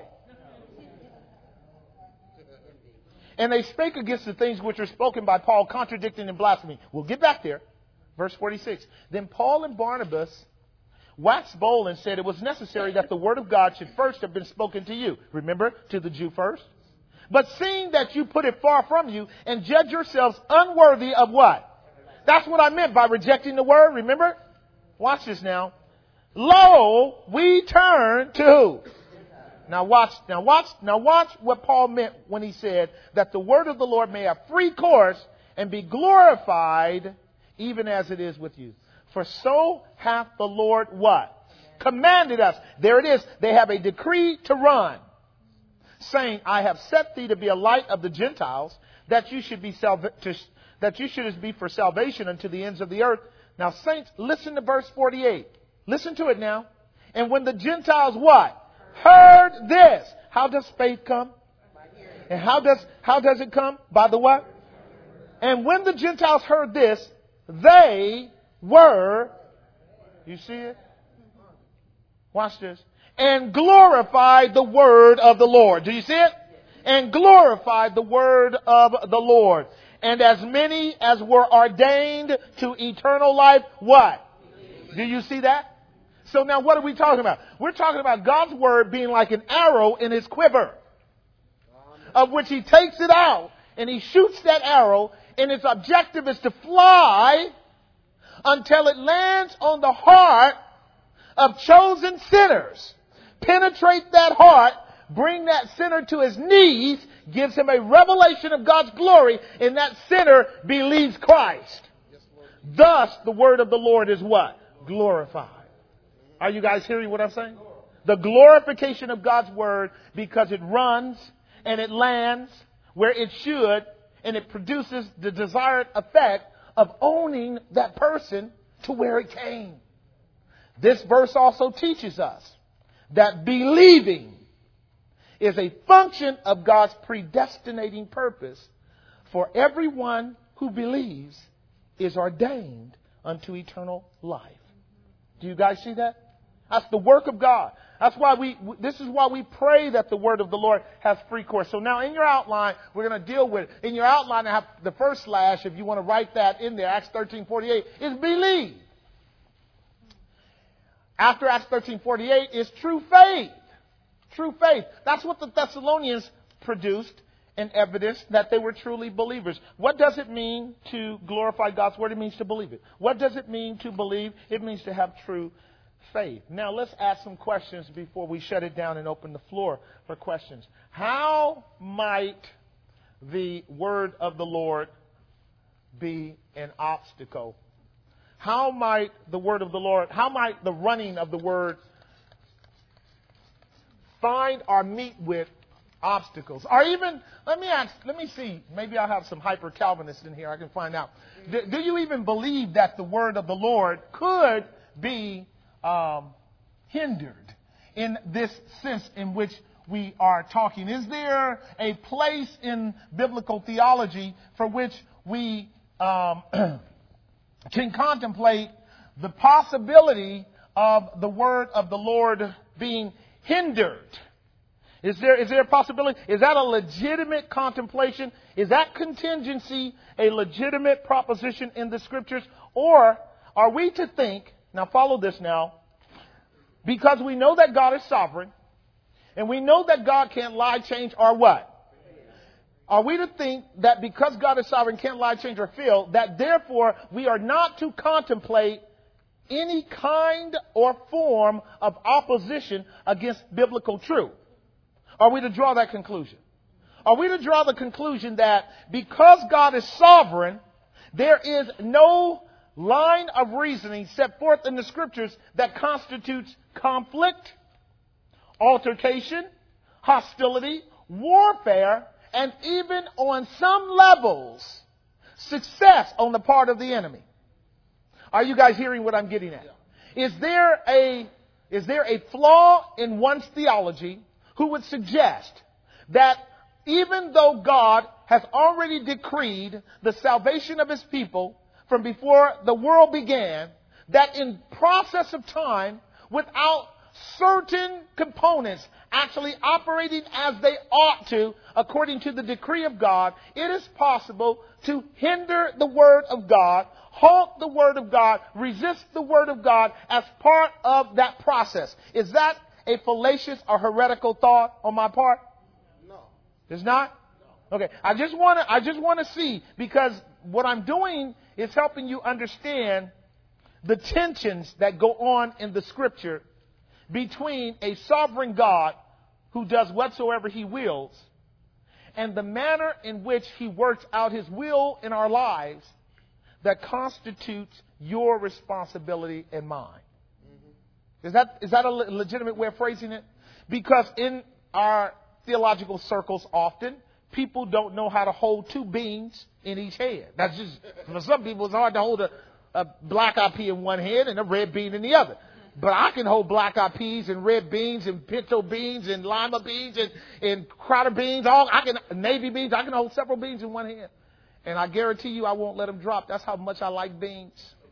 And they spake against the things which were spoken by Paul, contradicting and blaspheming. We'll get back there. Verse forty-six. Then Paul and Barnabas waxed bold and said it was necessary that the word of God should first have been spoken to you. Remember, to the Jew first. But seeing that you put it far from you and judge yourselves unworthy of what? That's what I meant by rejecting the word. Remember? Watch this now. Lo, we turn to who? Now watch, now watch, now watch what Paul meant when he said that the word of the Lord may have free course and be glorified even as it is with you. For so hath the Lord what? Commanded us. There it is. They have a decree to run, saying, I have set thee to be a light of the Gentiles, that you should be salva- to, that you should be for salvation unto the ends of the earth. Now, saints, listen to verse forty-eight. Listen to it now. And when the Gentiles what? Heard this. How does faith come? And how does how does it come? By the what? And when the Gentiles heard this, they were, you see it? Watch this. And glorified the word of the Lord. Do you see it? And glorified the word of the Lord. And as many as were ordained to eternal life, what? Do you see that? So now what are we talking about? We're talking about God's word being like an arrow in his quiver, of which he takes it out and he shoots that arrow, and its objective is to fly until it lands on the heart of chosen sinners. Penetrate that heart, bring that sinner to his knees, gives him a revelation of God's glory, and that sinner believes Christ. Thus, the word of the Lord is what? Glorified. Are you guys hearing what I'm saying? The glorification of God's word, because it runs and it lands where it should, and it produces the desired effect of owning that person to where it came. This verse also teaches us that believing is a function of God's predestinating purpose, for everyone who believes is ordained unto eternal life. Do you guys see that? That's the work of God. That's why we, this is why we pray that the word of the Lord has free course. So now in your outline, we're going to deal with it. In your outline, I have the first slash, if you want to write that in there, Acts thirteen forty-eight, is believe. After Acts thirteen forty-eight is true faith. True faith. That's what the Thessalonians produced in evidence that they were truly believers. What does it mean to glorify God's word? It means to believe it. What does it mean to believe? It means to have true faith. Now let's ask some questions before we shut it down and open the floor for questions. How might the word of the Lord be an obstacle? How might the word of the Lord, how might the running of the word find or meet with obstacles? Or even, let me ask, let me see, maybe I'll have some hyper Calvinists in here, I can find out. Do, do you even believe that the word of the Lord could be um, hindered in this sense in which we are talking? Is there a place in biblical theology for which we um, can contemplate the possibility of the word of the Lord being hindered? Is there, is there a possibility? Is that a legitimate contemplation? Is that contingency a legitimate proposition in the scriptures? Or are we to think, now follow this now, because we know that God is sovereign, and we know that God can't lie, change, or what? Are we to think that because God is sovereign, can't lie, change, or fail, that therefore we are not to contemplate any kind or form of opposition against biblical truth? Are we to draw that conclusion? Are we to draw the conclusion that because God is sovereign, there is no line of reasoning set forth in the scriptures that constitutes conflict, altercation, hostility, warfare, and even on some levels, success on the part of the enemy? Are you guys hearing what I'm getting at? Is there a, is there a flaw in one's theology who would suggest that even though God has already decreed the salvation of his people from before the world began, that in process of time, without certain components actually operating as they ought to, according to the decree of God, it is possible to hinder the Word of God, halt the Word of God, resist the Word of God as part of that process. Is that a fallacious or heretical thought on my part? No. It's not? Okay. I just want to, I just want to see, because what I'm doing is helping you understand the tensions that go on in the Scripture between a sovereign God who does whatsoever he wills and the manner in which he works out his will in our lives that constitutes your responsibility and mine. Mm-hmm. Is that, is that a legitimate way of phrasing it? Because in our theological circles often, people don't know how to hold two beans in each hand. That's just, for some people, it's hard to hold a, a black-eyed pea in one hand and a red bean in the other. But I can hold black-eyed peas and red beans and pinto beans and lima beans and, and crowder beans. All I can, navy beans. I can hold several beans in one hand. And I guarantee you I won't let them drop. That's how much I like beans.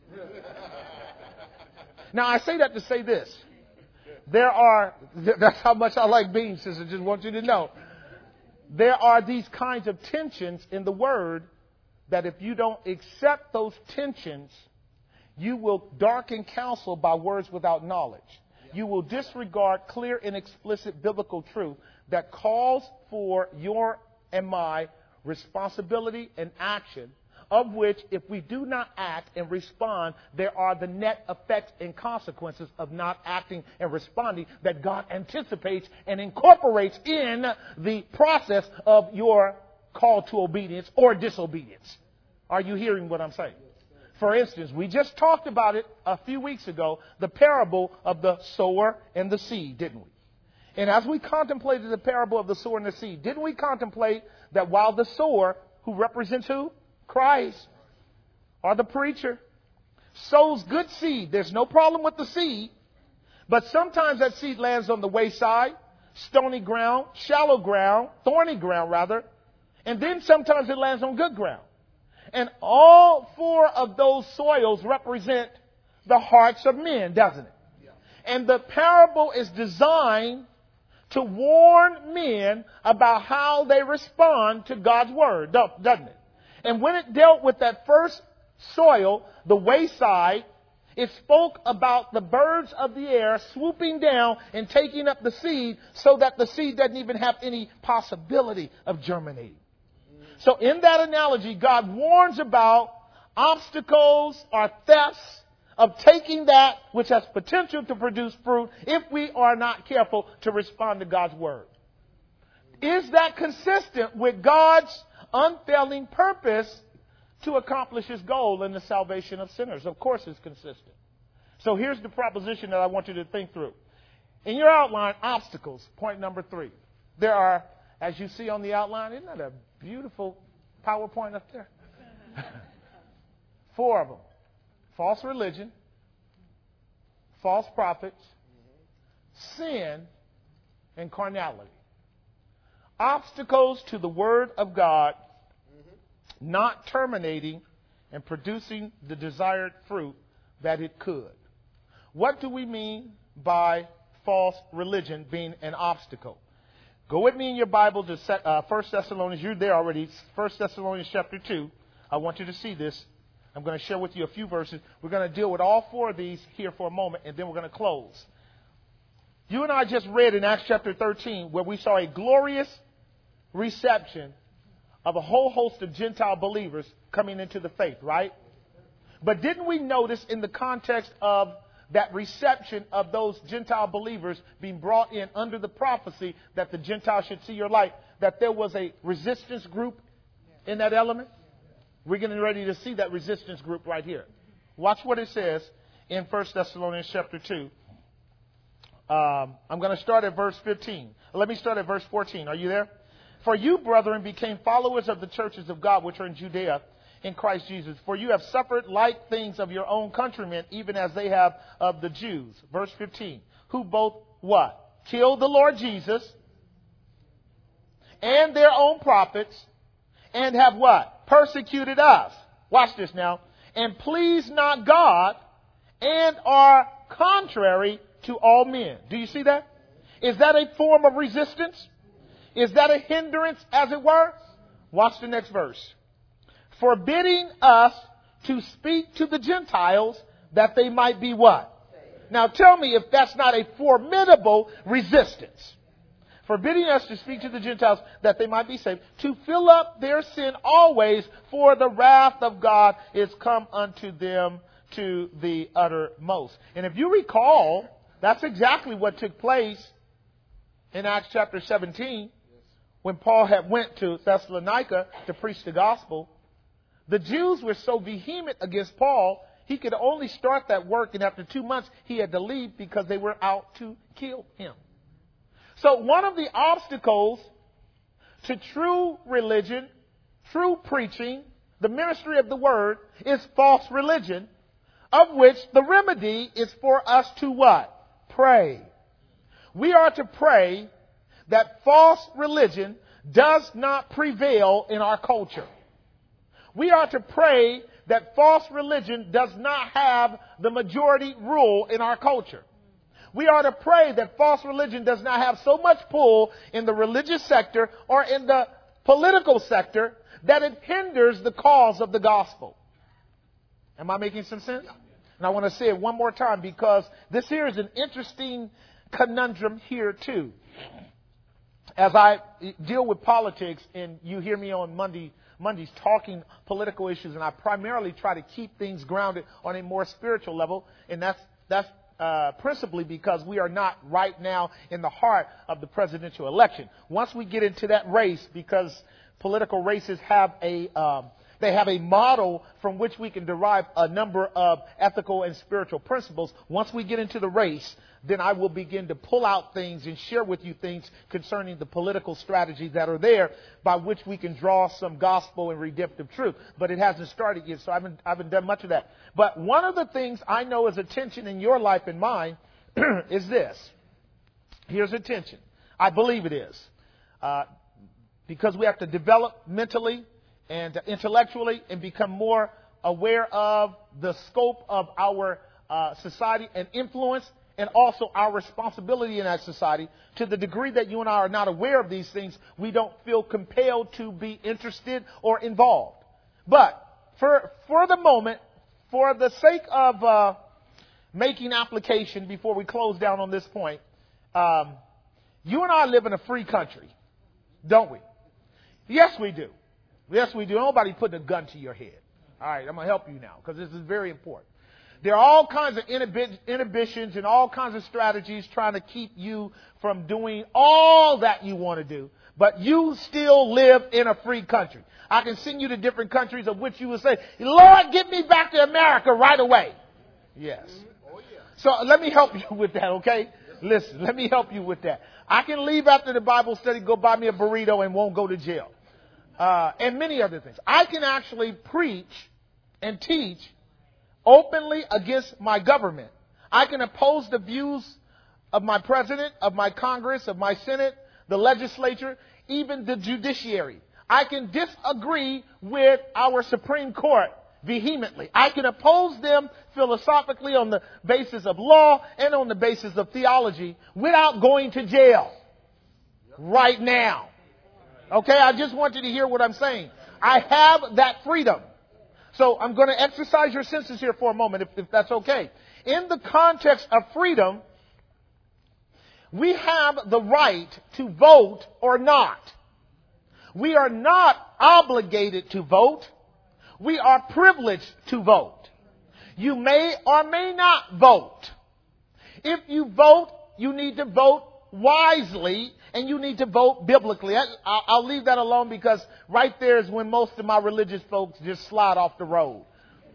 Now, I say that to say this. There are, that's how much I like beans, sister. Just want you to know. There are these kinds of tensions in the Word that if you don't accept those tensions, you will darken counsel by words without knowledge. You will disregard clear and explicit biblical truth that calls for your and my responsibility and action, of which, if we do not act and respond, there are the net effects and consequences of not acting and responding that God anticipates and incorporates in the process of your call to obedience or disobedience. Are you hearing what I'm saying? For instance, we just talked about it a few weeks ago, the parable of the sower and the seed, didn't we? And as we contemplated the parable of the sower and the seed, didn't we contemplate that while the sower, who represents who? Christ, or the preacher, sows good seed. There's no problem with the seed, but sometimes that seed lands on the wayside, stony ground, shallow ground, thorny ground rather, and then sometimes it lands on good ground. And all four of those soils represent the hearts of men, doesn't it? Yeah. And the parable is designed to warn men about how they respond to God's word, doesn't it? And when it dealt with that first soil, the wayside, it spoke about the birds of the air swooping down and taking up the seed so that the seed doesn't even have any possibility of germinating. So in that analogy, God warns about obstacles or thefts of taking that which has potential to produce fruit if we are not careful to respond to God's word. Is that consistent with God's unfailing purpose to accomplish his goal in the salvation of sinners? Of course it's consistent. So here's the proposition that I want you to think through. In your outline, obstacles, point number three. There are, as you see on the outline, isn't that a beautiful PowerPoint up there? Four of them. False religion, false prophets, sin, and carnality. Obstacles to the Word of God not terminating and producing the desired fruit that it could. What do we mean by false religion being an obstacle? Go with me in your Bible to uh, First Thessalonians. You're there already. First Thessalonians chapter two. I want you to see this. I'm going to share with you a few verses. We're going to deal with all four of these here for a moment, and then we're going to close. You and I just read in Acts chapter thirteen where we saw a glorious reception of a whole host of Gentile believers coming into the faith, right? But didn't we notice in the context of that reception of those Gentile believers being brought in under the prophecy that the Gentiles should see your light, that there was a resistance group in that element? We're getting ready to see that resistance group right here. Watch what it says in First Thessalonians chapter two. Um, I'm going to start at verse fifteen. Let me start at verse fourteen. Are you there? For you, brethren, became followers of the churches of God which are in Judea in Christ Jesus. For you have suffered like things of your own countrymen, even as they have of the Jews. Verse fifteen. Who both what? Killed the Lord Jesus and their own prophets, and have what? Persecuted us. Watch this now. And please not God, and are contrary to all men. Do you see that? Is that a form of resistance? Is that a hindrance, as it were? Watch the next verse. Forbidding us to speak to the Gentiles that they might be what? Now tell me if that's not a formidable resistance. Forbidding us to speak to the Gentiles that they might be saved, to fill up their sin always, for the wrath of God is come unto them to the uttermost. And if you recall, that's exactly what took place in Acts chapter seventeen, when Paul had went to Thessalonica to preach the gospel. The Jews were so vehement against Paul, he could only start that work, and after two months he had to leave because they were out to kill him. So one of the obstacles to true religion, true preaching, the ministry of the word, is false religion, of which the remedy is for us to what? Pray. We are to pray that false religion does not prevail in our culture. We are to pray that false religion does not have the majority rule in our culture. We are to pray that false religion does not have so much pull in the religious sector or in the political sector that it hinders the cause of the gospel. Am I making some sense? And I want to say it one more time, because this here is an interesting conundrum here too. As I deal with politics, and you hear me on Monday, Mondays talking political issues, and I primarily try to keep things grounded on a more spiritual level, and that's that's uh, principally because we are not right now in the heart of the presidential election. Once we get into that race, because political races have a um, they have a model from which we can derive a number of ethical and spiritual principles. Once we get into the race, then I will begin to pull out things and share with you things concerning the political strategies that are there by which we can draw some gospel and redemptive truth. But it hasn't started yet, so I haven't, I haven't done much of that. But one of the things I know is a tension in your life and mine is this. Here's a tension. I believe it is. Uh, because we have to develop mentally and intellectually and become more aware of the scope of our uh, society and influence, and also our responsibility in that society. To the degree that you and I are not aware of these things, we don't feel compelled to be interested or involved. But for for the moment, for the sake of uh, making application before we close down on this point, um, you and I live in a free country, don't we? Yes, we do. Yes, we do. Nobody putting a gun to your head. All right, I'm going to help you now, because this is very important. There are all kinds of inhibitions and all kinds of strategies trying to keep you from doing all that you want to do. But you still live in a free country. I can send you to different countries of which you will say, Lord, get me back to America right away. Yes. Oh, yeah. So let me help you with that, okay? Listen, let me help you with that. I can leave after the Bible study, go buy me a burrito, and won't go to jail. Uh, and many other things. I can actually preach and teach openly against my government. I can oppose the views of my president, of my Congress, of my Senate, the legislature, even the judiciary. I can disagree with our Supreme Court vehemently. I can oppose them philosophically on the basis of law and on the basis of theology without going to jail right now. Okay, I just want you to hear what I'm saying. I have that freedom. So I'm going to exercise your senses here for a moment, if, if that's okay. In the context of freedom, we have the right to vote or not. We are not obligated to vote. We are privileged to vote. You may or may not vote. If you vote, you need to vote wisely, and you need to vote biblically. I'll, I'll leave that alone, because right there is when most of my religious folks just slide off the road.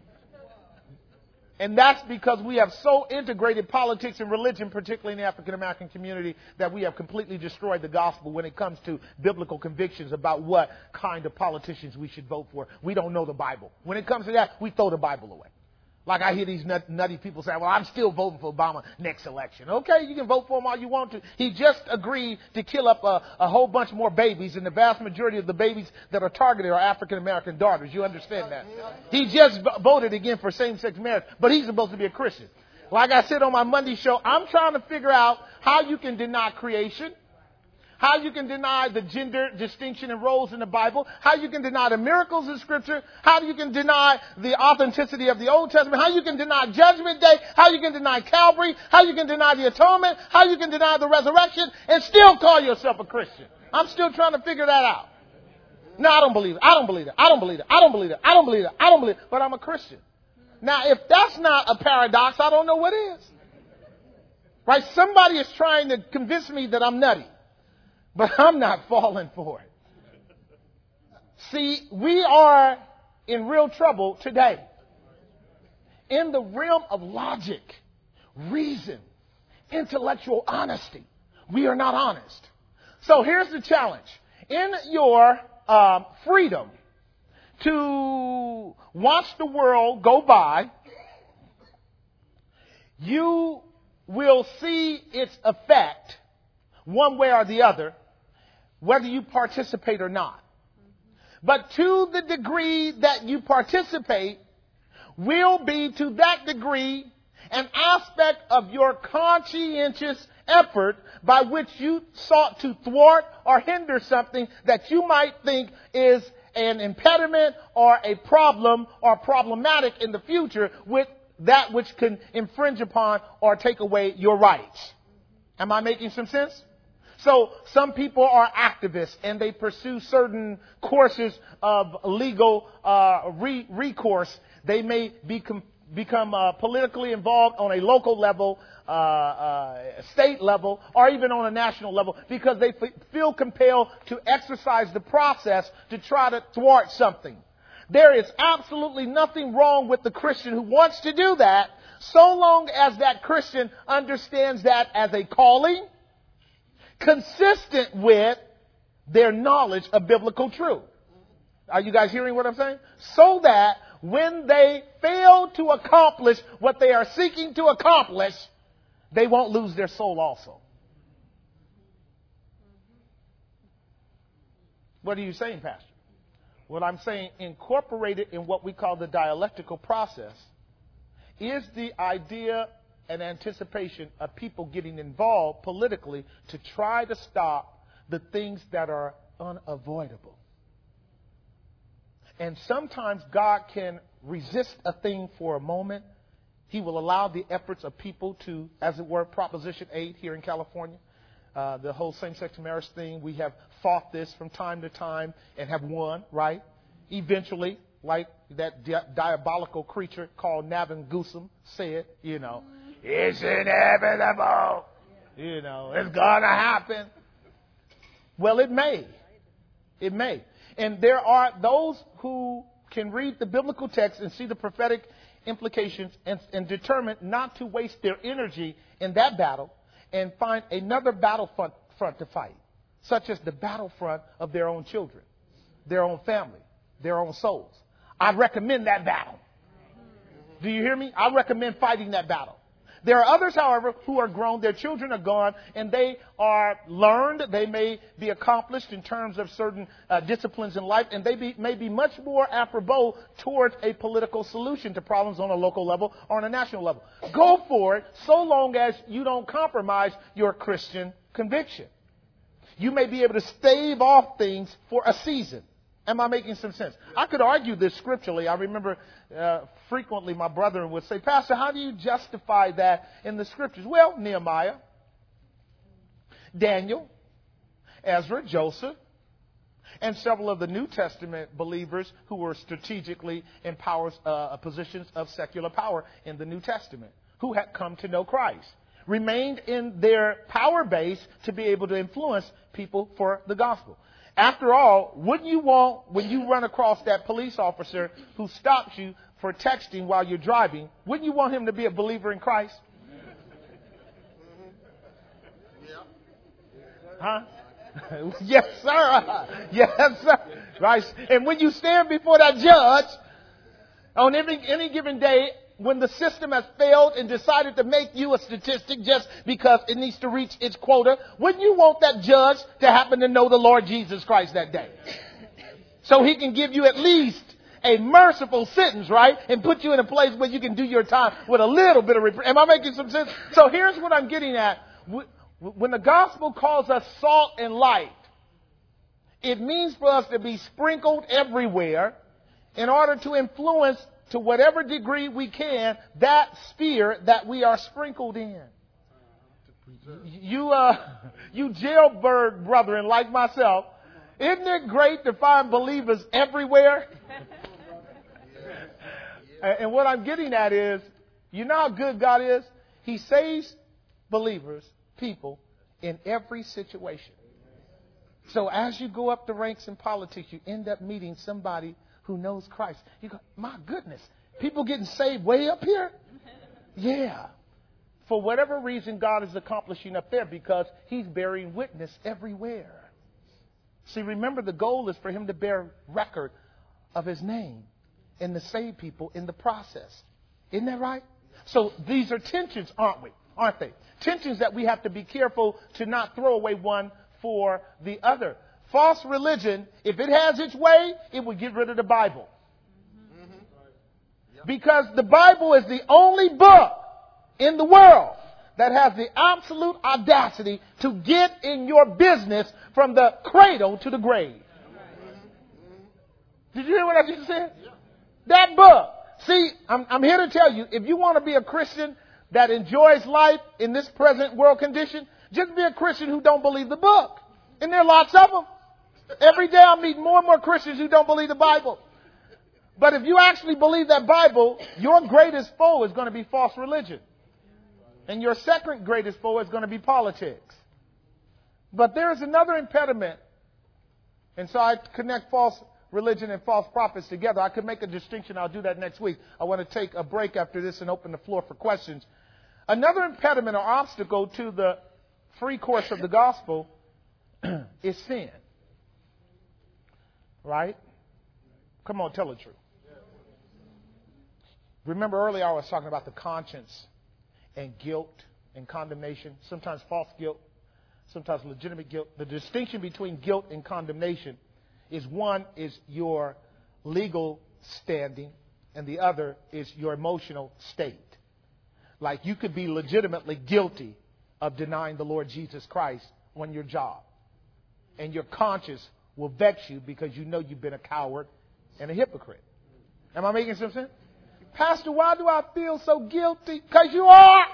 And that's because we have so integrated politics and religion, particularly in the African American community, that we have completely destroyed the gospel when it comes to biblical convictions about what kind of politicians we should vote for. We don't know the Bible. When it comes to that, we throw the Bible away. Like I hear these nut, nutty people say, well, I'm still voting for Obama next election. Okay, you can vote for him all you want to. He just agreed to kill up a, a whole bunch more babies, and the vast majority of the babies that are targeted are African-American daughters. You understand that? He just voted again for same-sex marriage, but he's supposed to be a Christian. Like I said on my Monday show, I'm trying to figure out how you can deny creation, how you can deny the gender distinction and roles in the Bible, how you can deny the miracles in Scripture, how you can deny the authenticity of the Old Testament, how you can deny Judgment Day, how you can deny Calvary, how you can deny the atonement, how you can deny the resurrection, and still call yourself a Christian. I'm still trying to figure that out. No, I don't believe it. I don't believe it. I don't believe it. I don't believe it. I don't believe it. I don't believe it. But I'm a Christian. Now, if that's not a paradox, I don't know what is. Right? Somebody is trying to convince me that I'm nutty. But I'm not falling for it. See, we are in real trouble today. In the realm of logic, reason, intellectual honesty, we are not honest. So here's the challenge. In your um, freedom to watch the world go by, you will see its effect one way or the other, whether you participate or not. But to the degree that you participate will be to that degree an aspect of your conscientious effort by which you sought to thwart or hinder something that you might think is an impediment or a problem or problematic in the future with that which can infringe upon or take away your rights. Am I making some sense? So some people are activists and they pursue certain courses of legal uh, re- recourse. They may become, become uh, politically involved on a local level, uh, uh, state level, or even on a national level because they f- feel compelled to exercise the process to try to thwart something. There is absolutely nothing wrong with the Christian who wants to do that, so long as that Christian understands that as a calling, consistent with their knowledge of biblical truth. Are you guys hearing what I'm saying? So that when they fail to accomplish what they are seeking to accomplish, they won't lose their soul also. What are you saying, Pastor? What I'm saying, incorporated in what we call the dialectical process, is the idea and anticipation of people getting involved politically to try to stop the things that are unavoidable. And sometimes God can resist a thing for a moment. He will allow the efforts of people to, as it were, Proposition eight here in California, uh, the whole same-sex marriage thing. We have fought this from time to time and have won, right? Eventually, like that di- diabolical creature called Navin Gusam said, you know, it's inevitable. You know, it's going to happen. Well, it may. It may. And there are those who can read the biblical text and see the prophetic implications and, and determine not to waste their energy in that battle and find another battlefront front to fight, such as the battlefront of their own children, their own family, their own souls. I recommend that battle. Do you hear me? I recommend fighting that battle. There are others, however, who are grown, their children are gone, and they are learned. They may be accomplished in terms of certain uh, disciplines in life, and they be, may be much more apropos towards a political solution to problems on a local level or on a national level. Go for it, so long as you don't compromise your Christian conviction. You may be able to stave off things for a season. Am I making some sense? I could argue this scripturally. I remember uh, frequently my brother would say, Pastor, how do you justify that in the scriptures? Well, Nehemiah, Daniel, Ezra, Joseph, and several of the New Testament believers who were strategically in powers, uh, positions of secular power in the New Testament, who had come to know Christ, remained in their power base to be able to influence people for the gospel. After all, wouldn't you want, when you run across that police officer who stops you for texting while you're driving, wouldn't you want him to be a believer in Christ? Huh? Yes, sir. Yes, sir. Right. And when you stand before that judge on every, any given day, when the system has failed and decided to make you a statistic just because it needs to reach its quota, wouldn't you want that judge to happen to know the Lord Jesus Christ that day? So he can give you at least a merciful sentence, right? And put you in a place where you can do your time with a little bit of repentance. Am I making some sense? So here's what I'm getting at. When the gospel calls us salt and light, it means for us to be sprinkled everywhere in order to influence to whatever degree we can that sphere that we are sprinkled in. You, uh, you jailbird brethren like myself, isn't it great to find believers everywhere? And what I'm getting at is, you know how good God is? He saves believers, people, in every situation. So as you go up the ranks in politics, you end up meeting somebody who knows Christ. You go, my goodness, people getting saved way up here? Yeah. For whatever reason, God is accomplishing up there because he's bearing witness everywhere. See, remember, the goal is for him to bear record of his name and to save people in the process. Isn't that right? So these are tensions, aren't we? Aren't they? Tensions that we have to be careful to not throw away one for the other. False religion, if it has its way, it will get rid of the Bible. Because the Bible is the only book in the world that has the absolute audacity to get in your business from the cradle to the grave. Did you hear what I just said? That book. See, I'm, I'm here to tell you, if you want to be a Christian that enjoys life in this present world condition, just be a Christian who don't believe the book. And there are lots of them. Every day I meet more and more Christians who don't believe the Bible. But if you actually believe that Bible, your greatest foe is going to be false religion. And your second greatest foe is going to be politics. But there is another impediment. And so I connect false religion and false prophets together. I could make a distinction. I'll do that next week. I want to take a break after this and open the floor for questions. Another impediment or obstacle to the free course of the gospel is sin. Right? Come on, tell the truth. Remember earlier I was talking about the conscience and guilt and condemnation. Sometimes false guilt, sometimes legitimate guilt. The distinction between guilt and condemnation is one is your legal standing and the other is your emotional state. Like you could be legitimately guilty of denying the Lord Jesus Christ on your job. And your conscience will vex you because you know you've been a coward and a hypocrite. Am I making some sense? Pastor, why do I feel so guilty? Because you are.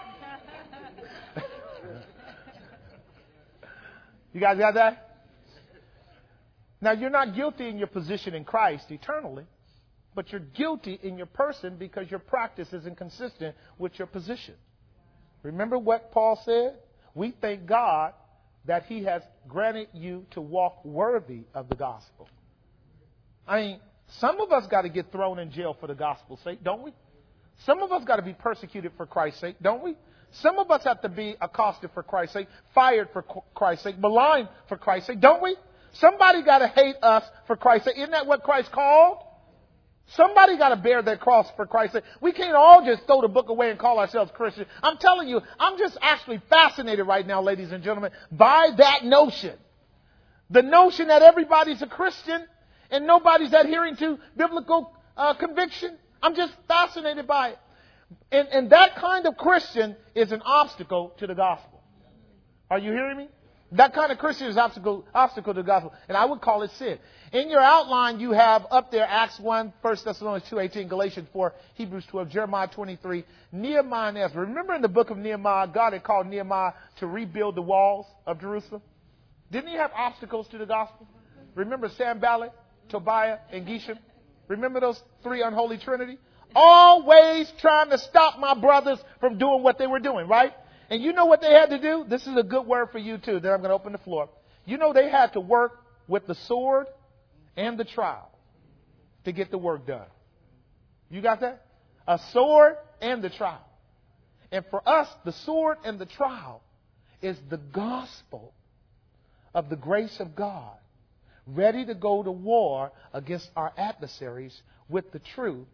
You guys got that? Now, you're not guilty in your position in Christ eternally, but you're guilty in your person because your practice isn't consistent with your position. Remember what Paul said? We thank God that he has granted you to walk worthy of the gospel. I mean, some of us got to get thrown in jail for the gospel's sake, don't we? Some of us got to be persecuted for Christ's sake, don't we? Some of us have to be accosted for Christ's sake, fired for Christ's sake, maligned for Christ's sake, don't we? Somebody got to hate us for Christ's sake. Isn't that what Christ called? Somebody got to bear their cross for Christ's sake. We can't all just throw the book away and call ourselves Christians. I'm telling you, I'm just actually fascinated right now, ladies and gentlemen, by that notion. The notion that everybody's a Christian and nobody's adhering to biblical uh, conviction. I'm just fascinated by it. And, and that kind of Christian is an obstacle to the gospel. Are you hearing me? That kind of Christian is obstacle obstacle to the gospel. And I would call it sin. In your outline, you have up there Acts one, First Thessalonians two eighteen, Galatians four, Hebrews twelve, Jeremiah twenty-three, Nehemiah and Ezra. Remember in the book of Nehemiah, God had called Nehemiah to rebuild the walls of Jerusalem? Didn't he have obstacles to the gospel? Remember Sanballat, Tobiah, and Geshem? Remember those three unholy trinity? Always trying to stop my brothers from doing what they were doing, right? And you know what they had to do? This is a good word for you too. Then I'm going to open the floor. You know they had to work with the sword and the trowel to get the work done. You got that? A sword and the trowel. And for us, the sword and the trowel is the gospel of the grace of God, ready to go to war against our adversaries with the truth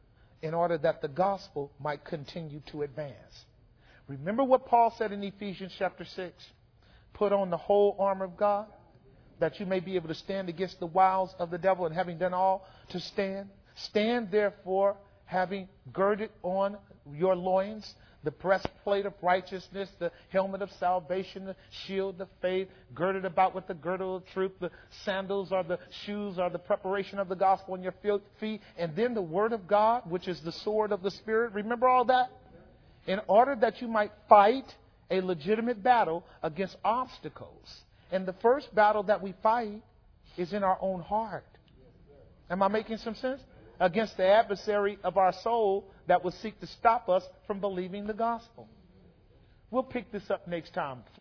in order that the gospel might continue to advance. Remember what Paul said in Ephesians chapter six? Put on the whole armor of God, that you may be able to stand against the wiles of the devil, and having done all to stand. Stand therefore, having girded on your loins the breastplate of righteousness, the helmet of salvation, the shield of faith, girded about with the girdle of truth, the sandals or the shoes or the preparation of the gospel on your feet, and then the word of God, which is the sword of the Spirit. Remember all that? In order that you might fight a legitimate battle against obstacles. And the first battle that we fight is in our own heart. Am I making some sense? Against the adversary of our soul that will seek to stop us from believing the gospel. We'll pick this up next time.